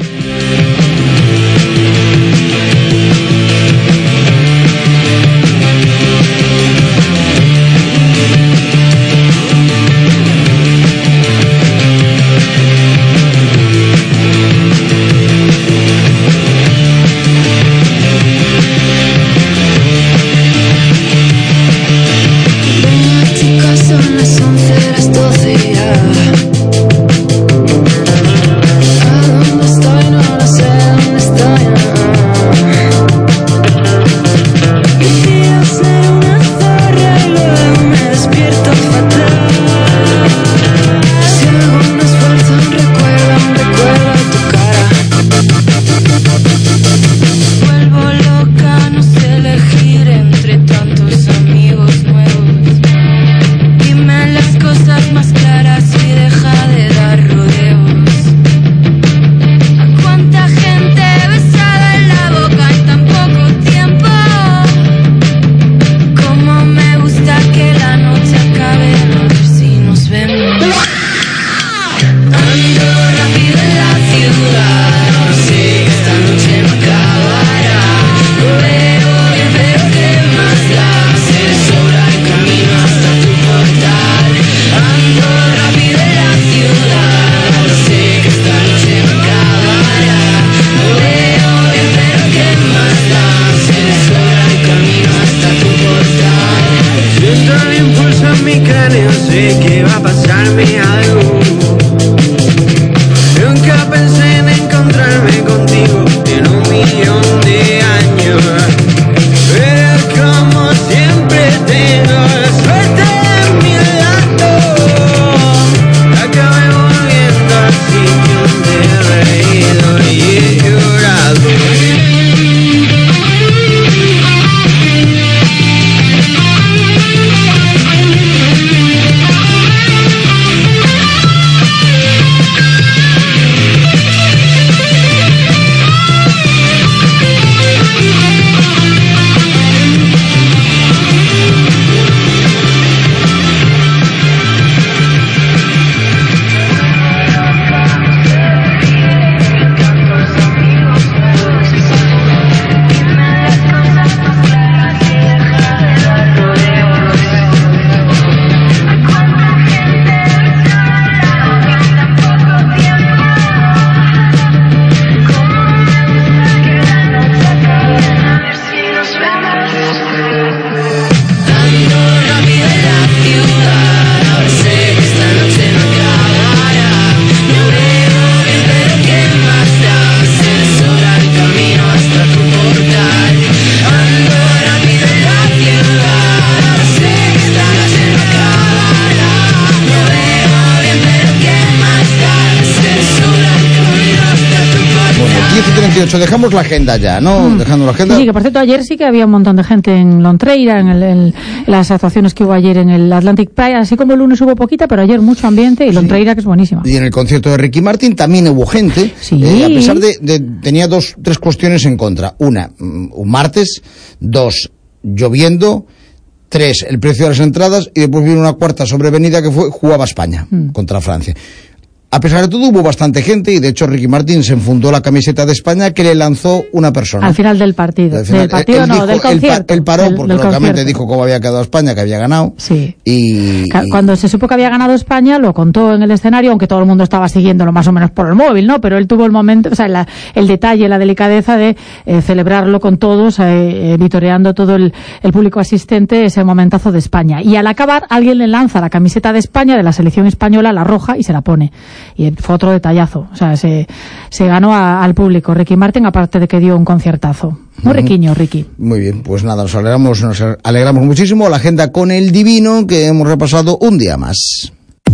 Dejamos la agenda ya, ¿no? Mm. Dejando la agenda. Sí, que por cierto, ayer sí que había un montón de gente en Lontreira, en el, el, las actuaciones que hubo ayer en el Atlantic Pride, así como el lunes hubo poquita, pero ayer mucho ambiente y Lontreira, sí, que es buenísima. Y en el concierto de Ricky Martin también hubo gente, sí. eh, a pesar de, de, tenía dos, tres cuestiones en contra. Una, un martes, dos, lloviendo, tres, el precio de las entradas, y después vino una cuarta sobrevenida que fue, jugaba España mm. contra Francia. A pesar de todo hubo bastante gente y de hecho Ricky Martin se enfundó la camiseta de España que le lanzó una persona. Al final del partido. Al final, del partido él, él no, dijo, del concierto. Él, él paró del, porque del lógicamente concierto. dijo cómo había quedado España, que había ganado. Sí. Y, y... Cuando se supo que había ganado España, lo contó en el escenario, aunque todo el mundo estaba siguiéndolo más o menos por el móvil, ¿no? Pero él tuvo el momento, o sea, la, el detalle, la delicadeza de eh, celebrarlo con todos, eh, eh, vitoreando todo el, el público asistente ese momentazo de España. Y al acabar, alguien le lanza la camiseta de España, de la selección española, la roja, y se la pone. Y fue otro detallazo. O sea, se, se ganó a, al público Ricky Martin, aparte de que dio un conciertazo. Muy riquiño, Ricky. Muy bien, pues nada, nos alegramos, nos alegramos muchísimo. La agenda con el divino que hemos repasado un día más.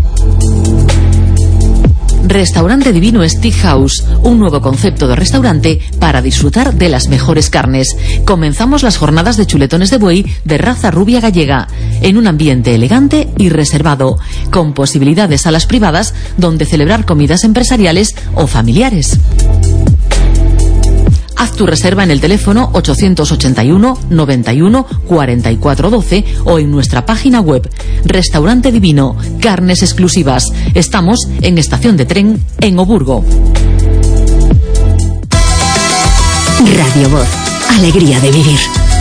Restaurante Divino Steakhouse, un nuevo concepto de restaurante para disfrutar de las mejores carnes. Comenzamos las jornadas de chuletones de buey de raza rubia gallega, en un ambiente elegante y reservado, con posibilidades salas privadas donde celebrar comidas empresariales o familiares. Haz tu reserva en el teléfono ochocientos ochenta y uno, noventa y uno, cuarenta y cuatro doce o en nuestra página web. Restaurante Divino, carnes exclusivas. Estamos en estación de tren en Oburgo. Radio Voz, alegría de vivir.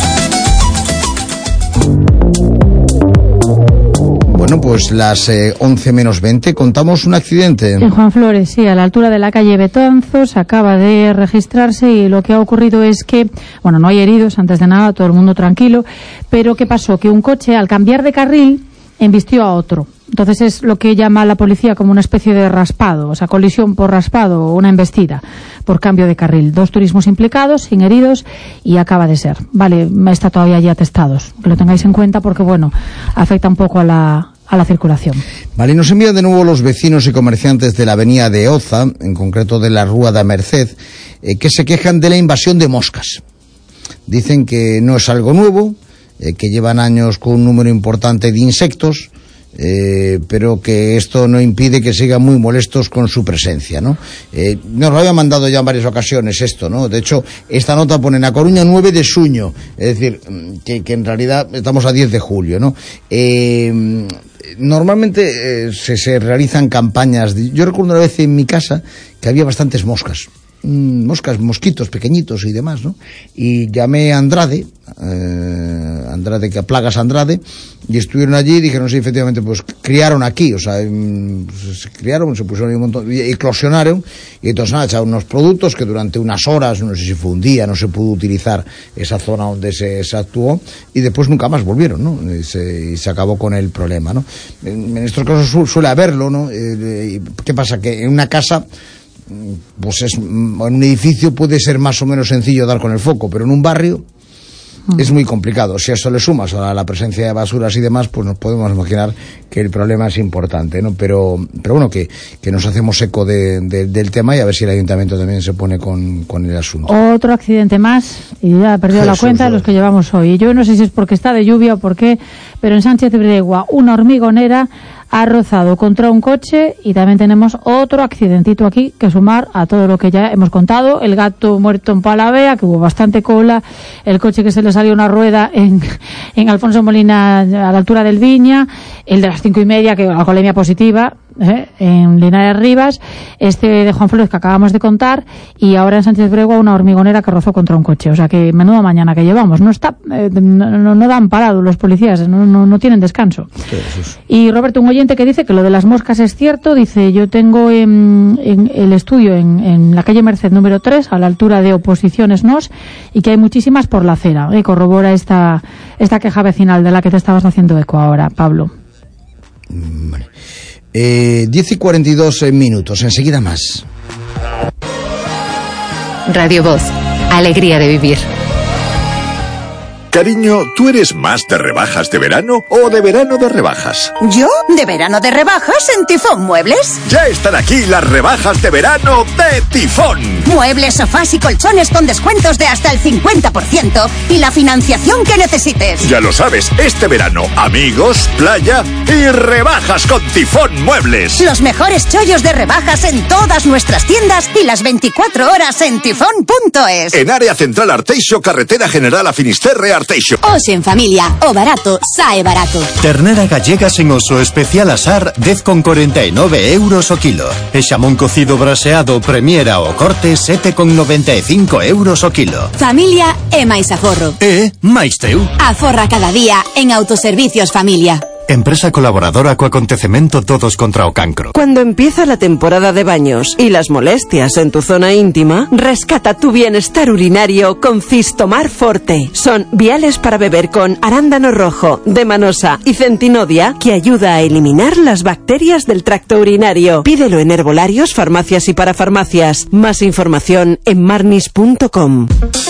Bueno, pues las eh, once menos veinte, contamos un accidente. En Juan Flores, sí, a la altura de la calle Betanzos, acaba de registrarse y lo que ha ocurrido es que, bueno, no hay heridos, antes de nada, todo el mundo tranquilo, pero ¿qué pasó? Que un coche, al cambiar de carril, embistió a otro. Entonces es lo que llama la policía como una especie de raspado, o sea, colisión por raspado o una embestida por cambio de carril. Dos turismos implicados, sin heridos, y acaba de ser. Vale, está todavía ya atestados. Que lo tengáis en cuenta porque, bueno, afecta un poco a la... a la circulación. Vale, nos envían de nuevo los vecinos y comerciantes de la avenida de Oza, en concreto de la Rúa da Merced, eh, que se quejan de la invasión de moscas. Dicen que no es algo nuevo, eh, que llevan años con un número importante de insectos, eh, pero que esto no impide que sigan muy molestos con su presencia, ¿no? Eh, nos lo había mandado ya en varias ocasiones esto, ¿no? De hecho, esta nota pone en A Coruña nueve de suño, es decir, que, que en realidad estamos a diez de julio, ¿no? Eh... Normalmente eh, se, se realizan campañas. De, yo recuerdo una vez en mi casa que había bastantes moscas, mmm, moscas, mosquitos pequeñitos y demás, ¿no? Y llamé a Andrade, eh, Andrade, que Plagas Andrade, y estuvieron allí y dijeron, sí, efectivamente, pues criaron aquí, o sea, mmm, se criaron, se pusieron un montón, y eclosionaron, y entonces nada, echaron unos productos que durante unas horas, no sé si fue un día, no se pudo utilizar esa zona donde se, se actuó, y después nunca más volvieron, ¿no? Y se, y se acabó con el problema, ¿no? En, en estos casos su, suele haberlo, ¿no? Eh, ¿Qué pasa? Que en una casa, pues es, en un edificio puede ser más o menos sencillo dar con el foco, pero en un barrio es muy complicado. Si a eso le sumas a la presencia de basuras y demás, pues nos podemos imaginar que el problema es importante, ¿no? Pero, pero bueno, que, que nos hacemos eco de, de, del tema y a ver si el ayuntamiento también se pone con, con el asunto. Otro accidente más, y ya he perdido Jesús la cuenta de los que llevamos hoy. Yo no sé si es porque está de lluvia o por qué, pero en Sánchez de Bregua, una hormigonera ha rozado contra un coche y también tenemos otro accidentito aquí que sumar a todo lo que ya hemos contado. El gato muerto en Palavea, que hubo bastante cola, el coche que se le salió una rueda en, en Alfonso Molina a la altura del Viña, el de las cinco y media, que alcoholemia positiva, ¿eh? en Linares Rivas, este de Juan Flores que acabamos de contar, y ahora en Sánchez Bregua una hormigonera que rozó contra un coche. O sea que menuda mañana que llevamos. No está, eh, no, no, no dan parado los policías, no, no, no tienen descanso. Y Roberto, un oyente que dice que lo de las moscas es cierto, dice, yo tengo en, en el estudio en, en la calle Merced número tres, a la altura de Oposiciones Nos, y que hay muchísimas por la acera. Y corrobora esta, esta queja vecinal de la que te estabas haciendo eco ahora, Pablo. Vale. Eh, diez y cuarenta y dos minutos, enseguida más. Radio Voz, alegría de vivir. Cariño, ¿tú eres más de rebajas de verano o de verano de rebajas? ¿Yo? ¿De verano de rebajas en Tifón Muebles? Ya están aquí las rebajas de verano de Tifón. Muebles, sofás y colchones con descuentos de hasta el cincuenta por ciento y la financiación que necesites. Ya lo sabes, este verano, amigos, playa y rebajas con Tifón Muebles. Los mejores chollos de rebajas en todas nuestras tiendas y las veinticuatro horas en tifón punto es. En área central Arteixo, carretera general a Finisterre, Station. Os en familia, o barato, sae barato. Ternera gallega sen oso especial asar, dez con corenta e nove euros o kilo. E xamón cocido braseado premiera o corte, sete con noventa e cinco euros o kilo. Familia e máis aforro. E máis teu. Aforra cada día en Autoservicios Familia. Empresa colaboradora co acontecemento Todos contra o Cancro. Cuando empieza la temporada de baños y las molestias en tu zona íntima, rescata tu bienestar urinario con Cistomar Forte. Son viales para beber con arándano rojo, demanosa y centinodia que ayuda a eliminar las bacterias del tracto urinario. Pídelo en herbolarios, farmacias y parafarmacias. Más información en marnis punto com.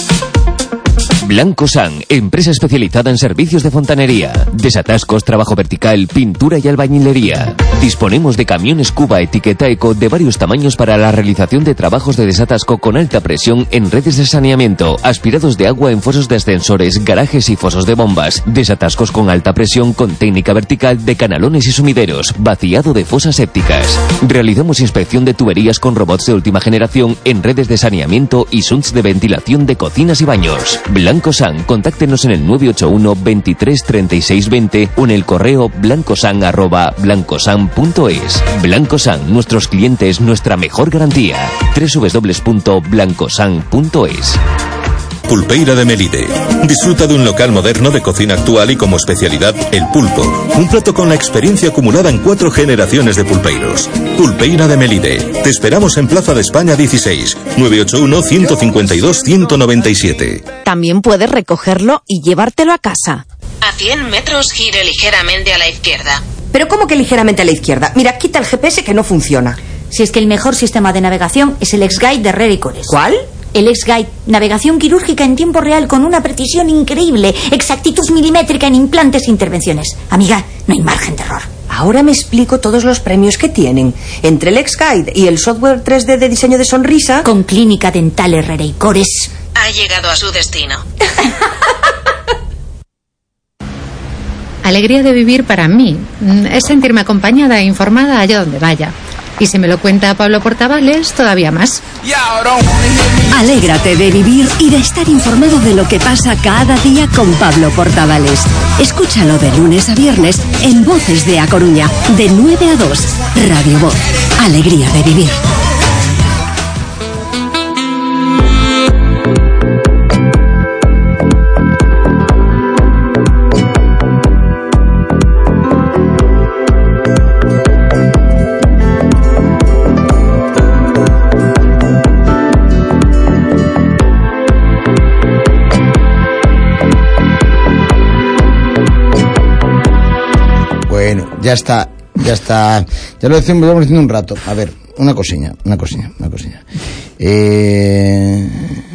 Blanco San, empresa especializada en servicios de fontanería, desatascos, trabajo vertical, pintura y albañilería. Disponemos de camiones Cuba etiqueta eco de varios tamaños para la realización de trabajos de desatasco con alta presión en redes de saneamiento, aspirados de agua en fosos de ascensores, garajes y fosos de bombas, desatascos con alta presión con técnica vertical de canalones y sumideros, vaciado de fosas sépticas. Realizamos inspección de tuberías con robots de última generación en redes de saneamiento y sunts de ventilación de cocinas y baños. Blanco San, contáctenos en el nueve ocho uno, veintitrés, treinta y seis, veinte o en el correo blancosan arroba blancosan punto es. Blanco San, nuestros clientes, nuestra mejor garantía. doble u doble u doble u punto blancosan punto es. Pulpeira de Melide. Disfruta de un local moderno de cocina actual y como especialidad el pulpo. Un plato con la experiencia acumulada en cuatro generaciones de pulpeiros. Pulpeira de Melide. Te esperamos en Plaza de España dieciséis, nueve ocho uno, ciento cincuenta y dos, ciento noventa y siete. También puedes recogerlo y llevártelo a casa. A cien metros gire ligeramente a la izquierda. ¿Pero cómo que ligeramente a la izquierda? Mira, quita el G P S que no funciona. Si es que el mejor sistema de navegación es el X-Guide de Herrera y Cores. ¿Cuál? El X-Guide, navegación quirúrgica en tiempo real con una precisión increíble, exactitud milimétrica en implantes e intervenciones. Amiga, no hay margen de error. Ahora me explico todos los premios que tienen. Entre el X-Guide y el software tres D de diseño de sonrisa... Con Clínica Dental Herrera y Cores. Ha llegado a su destino. Alegría de vivir para mí es sentirme acompañada e informada allá donde vaya. Y si me lo cuenta Pablo Portavales, todavía más. Alégrate de vivir y de estar informado de lo que pasa cada día con Pablo Portavales. Escúchalo de lunes a viernes en Voces de A Coruña, de nueve a dos. Radio Voz. Alegría de vivir. Ya está, ya está. Ya lo decimos, lo vamos diciendo un rato. A ver, una cosilla, una cosilla, una cosilla. Eh...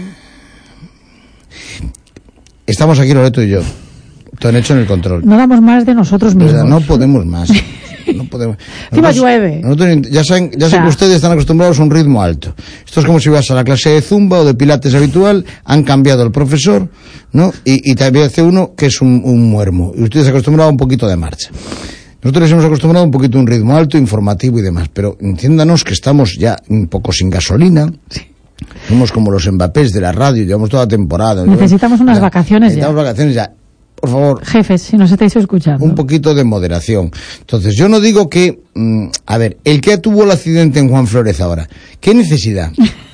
Estamos aquí, Loreto y yo. Todo hecho en el control. No damos más de nosotros mismos. No podemos más. No podemos. Encima llueve. Nosotros, ya saben, ya sé o sea, que ustedes están acostumbrados a un ritmo alto. Esto es como si vas a la clase de zumba o de pilates habitual, han cambiado el profesor, ¿no? Y, y también hace uno que es un, un muermo. Y ustedes se acostumbraban a un poquito de marcha. Nosotros les hemos acostumbrado un poquito a un ritmo alto, informativo y demás, pero entiéndanos que estamos ya un poco sin gasolina. Sí. Somos como los Mbappés de la radio, llevamos toda la temporada. Necesitamos unas ya, vacaciones necesitamos ya. vacaciones ya. Por favor. Jefes, si nos estáis escuchando. Un poquito de moderación. Entonces, yo no digo que... Mmm, a ver, el que tuvo el accidente en Juan Flórez ahora, ¿qué necesidad?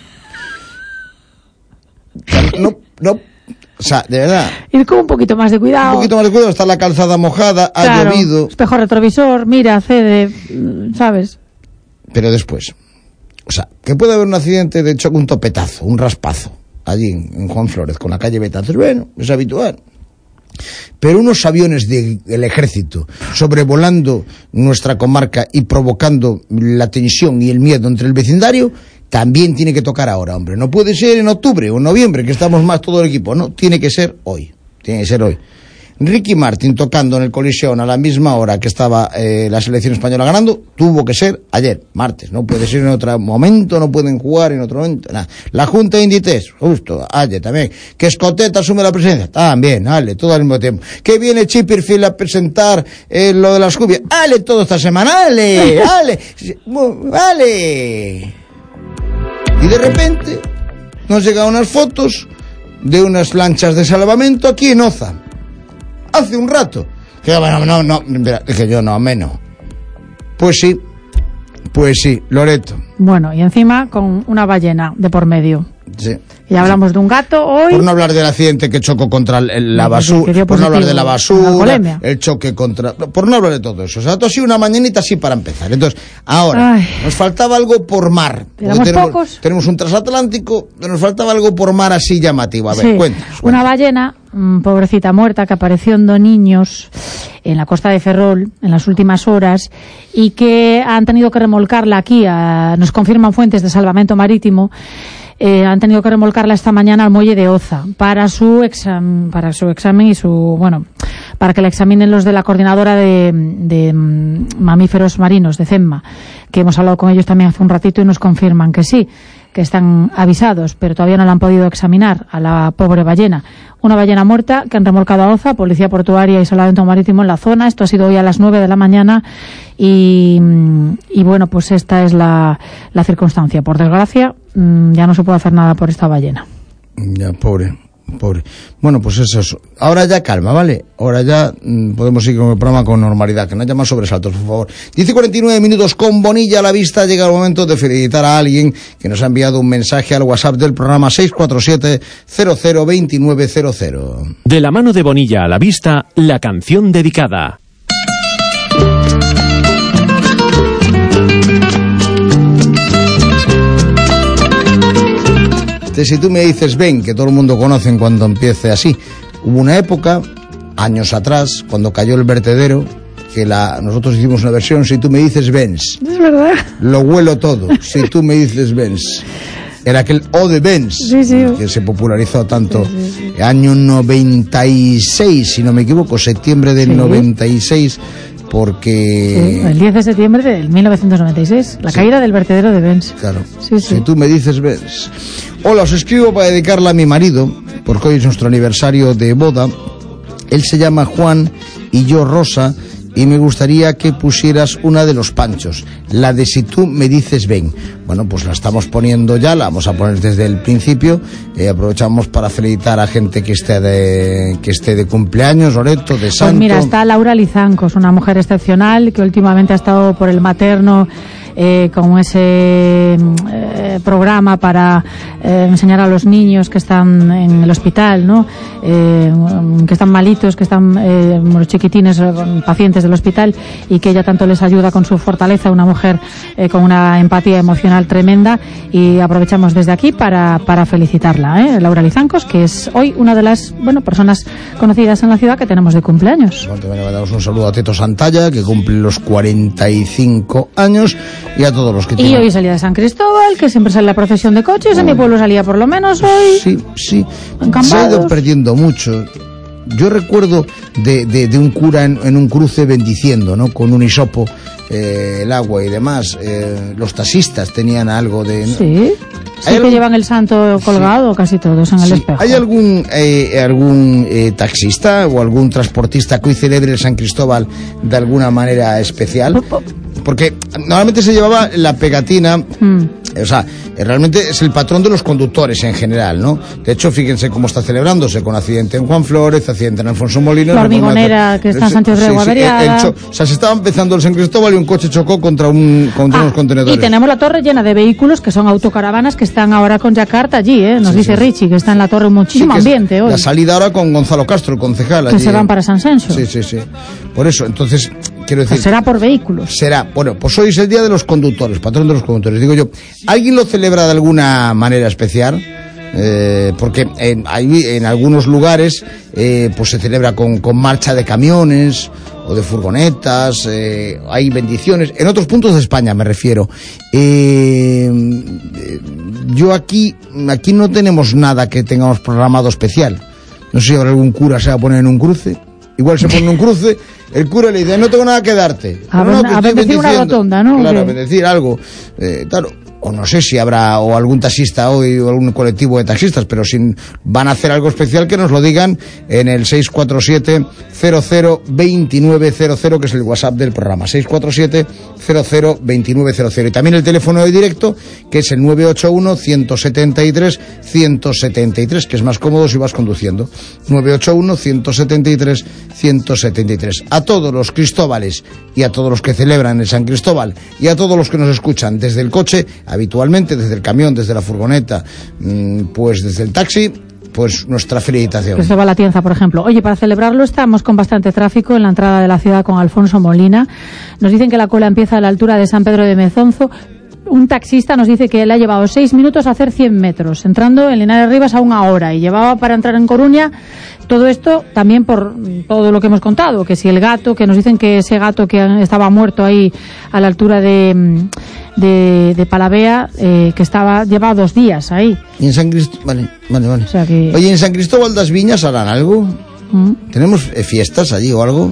no, no... O sea, de verdad. Ir con un poquito más de cuidado. Un poquito más de cuidado, está la calzada mojada, ha claro, llovido. Espejo retrovisor, mira, cede, ¿sabes? Pero después, o sea, que puede haber un accidente de choque, un topetazo, un raspazo, allí en, en Juan Flórez, con la calle Betanzos, bueno, es habitual. Pero unos aviones del de, ejército sobrevolando nuestra comarca y provocando la tensión y el miedo entre el vecindario, también tiene que tocar ahora, hombre. No puede ser en octubre o en noviembre, que estamos más todo el equipo. No, tiene que ser hoy. Tiene que ser hoy. Ricky Martin tocando en el Coliseum a la misma hora que estaba eh, la selección española ganando, tuvo que ser ayer, martes. No puede ser en otro momento, no pueden jugar en otro momento, nada. La Junta de Inditex, justo, ayer también. Que Escoteta asume la presidencia, también, dale, todo al mismo tiempo. Que viene Chipperfield a presentar eh, lo de las cubias, dale, todo esta semana, dale, dale, dale. Y de repente nos llegan unas fotos de unas lanchas de salvamento aquí en Oza. Hace un rato. Que bueno, no, no, que yo no, menos. Pues sí, pues sí, Loreto. Bueno, y encima con una ballena de por medio. Sí. Y hablamos de un gato hoy. Por no hablar del accidente que chocó contra el, la basura, por no hablar de la basura, el choque contra... Por no hablar de todo eso. O sea, todo así una mañanita así para empezar. Entonces, ahora, Ay. nos faltaba algo por mar. Tenemos, pocos. tenemos un transatlántico, pero nos faltaba algo por mar así llamativo. A ver, sí. cuéntanos, cuéntanos. Una ballena, mmm, pobrecita muerta, que apareció en Doniños, en la costa de Ferrol, en las últimas horas, y que han tenido que remolcarla aquí, a, nos confirman fuentes de salvamento marítimo. Eh, han tenido que remolcarla esta mañana al muelle de Oza para su examen, para su examen y su, bueno, para que la examinen los de la coordinadora de, de mamíferos marinos, de CEMMA, que hemos hablado con ellos también hace un ratito y nos confirman que sí, que están avisados, pero todavía no la han podido examinar a la pobre ballena. Una ballena muerta que han remolcado a Oza, Policía Portuaria y Salvamento Marítimo en la zona. Esto ha sido hoy a las nueve de la mañana y, y bueno, pues esta es la, la circunstancia. Por desgracia, ya no se puede hacer nada por esta ballena. Ya, pobre, pobre. Bueno, pues eso es. Ahora ya calma, ¿vale? Ahora ya mmm, podemos ir con el programa con normalidad, que no haya más sobresaltos, por favor. diez y cuarenta y nueve minutos con Bonilla a la vista. Llega el momento de felicitar a alguien que nos ha enviado un mensaje al WhatsApp del programa seis cuatro siete, cero cero dos nueve cero cero. De la mano de Bonilla a la vista, la canción dedicada. Si tú me dices ven, que todo el mundo conoce en cuando empiece así. Hubo una época, años atrás, cuando cayó el vertedero, que la, nosotros hicimos una versión, si tú me dices Benz. Es verdad. Lo huelo todo, si tú me dices Benz. Era aquel O de Benz, sí, sí. que se popularizó tanto. Sí, sí, sí. Año noventa y seis, si no me equivoco, septiembre del sí. noventa y seis, porque... Sí, el diez de septiembre del mil novecientos noventa y seis, la sí. caída del vertedero de Benz. Claro, sí, sí. Si tú me dices Benz. Hola, os escribo para dedicarla a mi marido, porque hoy es nuestro aniversario de boda. Él se llama Juan y yo Rosa, y me gustaría que pusieras una de los Panchos, la de Si tú me dices ven. Bueno, pues la estamos poniendo ya, la vamos a poner desde el principio. Eh, aprovechamos para felicitar a gente que esté de, que esté de cumpleaños, Loreto, de santo. Pues mira, está Laura Lizancos, una mujer excepcional que últimamente ha estado por el materno, Eh, con ese eh, programa para eh, enseñar a los niños que están en el hospital, ¿no? Eh, que están malitos, que están eh, los chiquitines, pacientes del hospital, y que ella tanto les ayuda con su fortaleza, una mujer eh, con una empatía emocional tremenda, y aprovechamos desde aquí para, para felicitarla, ¿eh? Laura Lizancos, que es hoy una de las, bueno, personas conocidas en la ciudad que tenemos de cumpleaños. Bueno, también le mandamos un saludo a Teto Santalla, que cumple los cuarenta y cinco años, y a todos los que tienen. Y hoy salía de San Cristóbal, que siempre sale la procesión de coches. Oh. En mi pueblo salía por lo menos hoy. Sí, sí. Se ha ido perdiendo mucho. Yo recuerdo de, de, de un cura en, en un cruce bendiciendo, ¿no? Con un hisopo, eh, el agua y demás. Eh, los taxistas tenían algo de... ¿no? Sí. Sí que algún... llevan el santo colgado, sí. Casi todos en el sí. espejo. ¿Hay algún eh, algún eh, taxista o algún transportista que hoy celebre el San Cristóbal de alguna manera especial? Porque normalmente se llevaba la pegatina, mm. o sea, realmente es el patrón de los conductores en general, ¿no? De hecho, fíjense cómo está celebrándose, con accidente en Juan Flores, accidente en Alfonso Molina. La Hormigonera, que está en Santiago de Guaveriada. Sí, sí, o sea, se estaba empezando el San Cristóbal y un coche chocó contra, un, contra ah, unos contenedores. Y tenemos la torre llena de vehículos que son autocaravanas que están ahora con Yakarta allí, ¿eh? Nos sí, dice sí. Richie, que está en la torre muchísimo sí, ambiente hoy. La salida ahora con Gonzalo Castro, el concejal. Que allí, se van para San Senso. Sí, sí, sí. Por eso, entonces... Quiero decir, pues será por vehículos. Será, bueno, pues hoy es el día de los conductores, patrón de los conductores. Digo yo, ¿alguien lo celebra de alguna manera especial? Eh, porque en, hay, en algunos lugares eh, pues se celebra con, con marcha de camiones o de furgonetas, eh, hay bendiciones. En otros puntos de España me refiero. Eh, yo aquí, aquí no tenemos nada que tengamos programado especial. No sé si habrá algún cura se va a poner en un cruce. Igual se pone en un cruce, el cura le dice, no tengo nada que darte. A, no, no, a bendecir una rotonda, ¿no? Claro, a bendecir algo. Eh, claro, o no sé si habrá o algún taxista hoy o algún colectivo de taxistas, pero si van a hacer algo especial, que nos lo digan en el seis cuatro siete cero cero dos nueve cero cero, que es el WhatsApp del programa, seis cuatro siete cero cero dos nueve cero cero, y también el teléfono de directo, que es el nueve ocho uno uno siete tres uno siete tres, que es más cómodo si vas conduciendo, nueve ocho uno uno siete tres uno siete tres. A todos los Cristóbales y a todos los que celebran el San Cristóbal y a todos los que nos escuchan desde el coche, habitualmente, desde el camión, desde la furgoneta, pues desde el taxi, pues nuestra felicitación. Cristóbal Atienza, por ejemplo. Oye, para celebrarlo estamos con bastante tráfico en la entrada de la ciudad con Alfonso Molina. Nos dicen que la cola empieza a la altura de San Pedro de Mezonzo. Un taxista nos dice que le ha llevado seis minutos a hacer cien metros, entrando en Linares Rivas a una hora, y llevaba para entrar en Coruña. Todo esto también por todo lo que hemos contado, que si el gato, que nos dicen que ese gato que estaba muerto ahí a la altura de, de, de Palavea, eh, que estaba llevaba dos días ahí. Y en San Cristóbal, vale, vale, vale. O sea que... Oye, ¿en San Cristóbal das Viñas harán algo? ¿Mm? ¿Tenemos eh, fiestas allí o algo?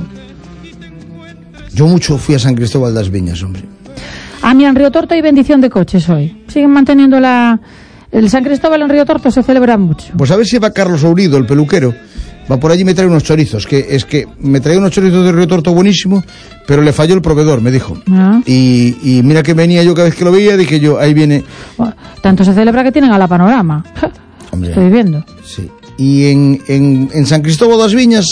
Yo mucho fui a San Cristóbal das Viñas, hombre. Ah, mira, en Río Torto hay bendición de coches hoy. Siguen manteniendo la... El San Cristóbal en Río Torto se celebra mucho. Pues a ver si va Carlos Ourido, el peluquero. Va por allí y me trae unos chorizos. Que es que me trae unos chorizos de Río Torto buenísimo, pero le falló el proveedor, me dijo. Ah. Y, y mira que venía yo cada vez que lo veía, dije yo, ahí viene... Bueno, tanto se celebra que tienen a la Panorama. Hombre, estoy viendo. Sí. Y en, en, en San Cristóbal das Viñas,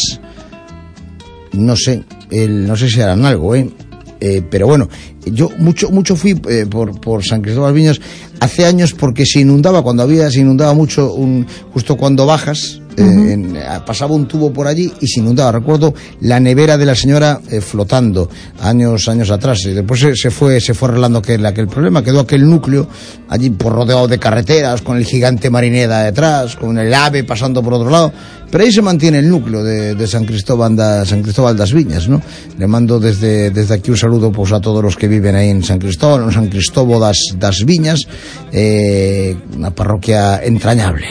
no sé, el, no sé si harán algo, ¿eh? Eh, pero bueno, yo mucho mucho fui eh, por, por San Cristóbal Viñas hace años, porque se inundaba, cuando había, se inundaba mucho, un, justo cuando bajas, eh, uh-huh. en, pasaba un tubo por allí y se inundaba. Recuerdo la nevera de la señora eh, flotando años años atrás, y después se, se fue se fue arreglando aquel, aquel problema, quedó aquel núcleo allí por rodeado de carreteras, con el gigante Marineda detrás, con el AVE pasando por otro lado, pero ahí se mantiene el núcleo de, de San Cristóbal da, San Cristóbal das Viñas, ¿no? Le mando desde, desde aquí un saludo pues a todos los que viven ahí en San Cristóbal, en San Cristóbal das, das Viñas, eh, una parroquia entrañable.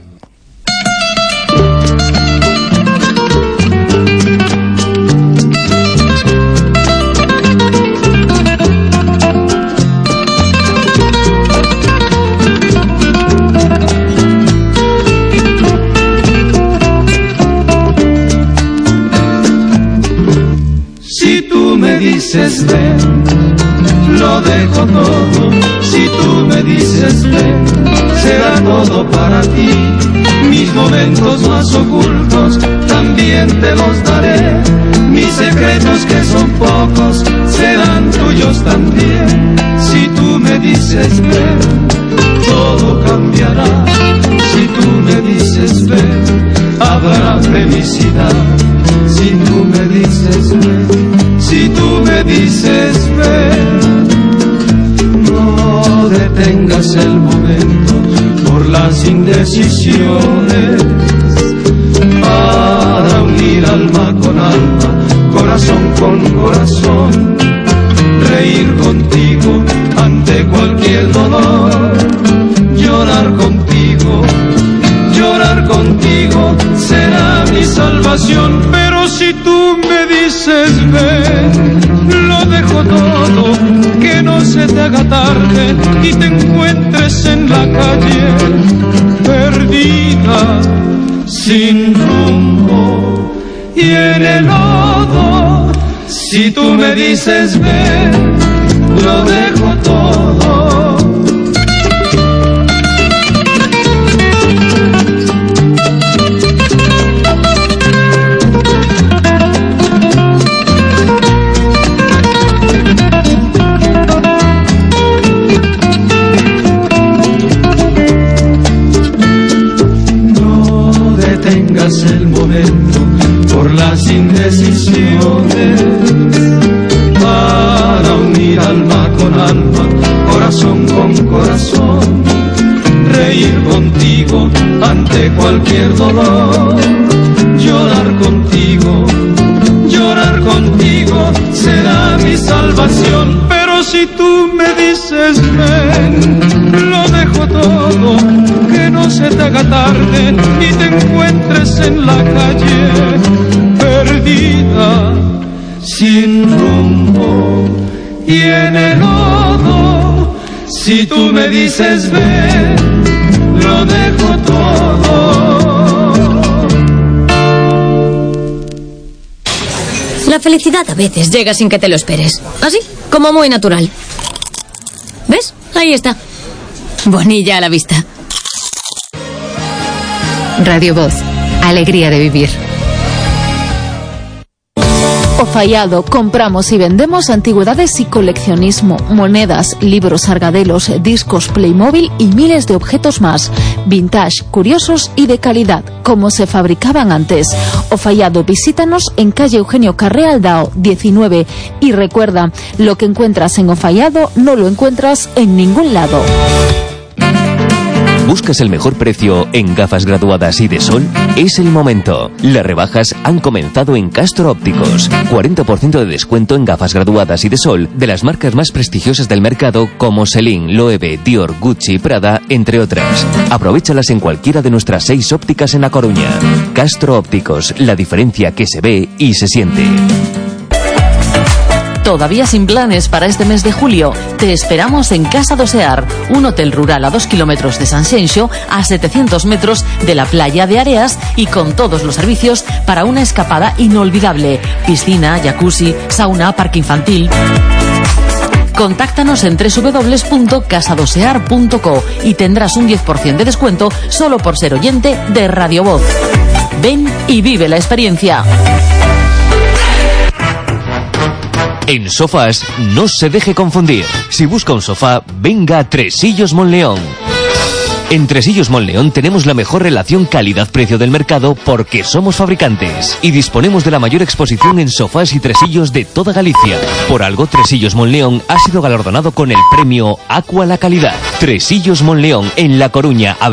Si tú me dices ven, lo dejo todo. Si tú me dices ven, será todo para ti. Mis momentos más ocultos también te los daré. Mis secretos, que son pocos, serán tuyos también. Si tú me dices ven, todo cambiará. Si tú me dices ven, habrá felicidad. Si tú me dices ven, si tú me dices ven, no detengas el momento por las indecisiones, para unir alma con alma, corazón con corazón, reír contigo ante cualquier dolor, llorar contigo, llorar contigo será mi salvación. Pero si tú me dices ven, lo dejo todo, que no se te haga tarde y te encuentres en la calle perdida, sin rumbo y en el lodo. Si tú me dices ven, lo dejo todo. El momento por las indecisiones, para unir alma con alma, corazón con corazón, reír contigo ante cualquier dolor, llorar contigo, llorar contigo será mi salvación. Pero si tú me dices ven, lo dejo todo, que no se te haga tarde y te encuentres en la calle perdida, sin rumbo y en el lodo. Si tú me dices ven, lo dejo todo. La felicidad a veces llega sin que te lo esperes. Así, como muy natural. ¿Ves? Ahí está. Bonilla a la vista. Radio Voz. Alegría de vivir. Ofallado, compramos y vendemos antigüedades y coleccionismo, monedas, libros argadelos, discos Playmobil y miles de objetos más. Vintage, curiosos y de calidad, como se fabricaban antes. Ofallado, visítanos en calle Eugenio Carré Aldao, diecinueve. Y recuerda, lo que encuentras en Ofallado no lo encuentras en ningún lado. ¿Buscas el mejor precio en gafas graduadas y de sol? Es el momento. Las rebajas han comenzado en Castro Ópticos. cuarenta por ciento de descuento en gafas graduadas y de sol de las marcas más prestigiosas del mercado como Celine, Loewe, Dior, Gucci, Prada, entre otras. Aprovéchalas en cualquiera de nuestras seis ópticas en A Coruña. Castro Ópticos, la diferencia que se ve y se siente. Todavía sin planes para este mes de julio, te esperamos en Casa do Sear, un hotel rural a dos kilómetros de Sanxenxo, a setecientos metros de la playa de Areas y con todos los servicios para una escapada inolvidable. Piscina, jacuzzi, sauna, parque infantil. Contáctanos en doble u doble u doble u punto casa do sear punto co y tendrás un diez por ciento de descuento solo por ser oyente de Radio Voz. Ven y vive la experiencia. En Sofás, no se deje confundir. Si busca un sofá, venga a Tresillos Monleón. En Tresillos Monleón tenemos la mejor relación calidad-precio del mercado porque somos fabricantes y disponemos de la mayor exposición en sofás y tresillos de toda Galicia. Por algo, Tresillos Monleón ha sido galardonado con el premio Aqua la Calidad. Tresillos Monleón, en La Coruña,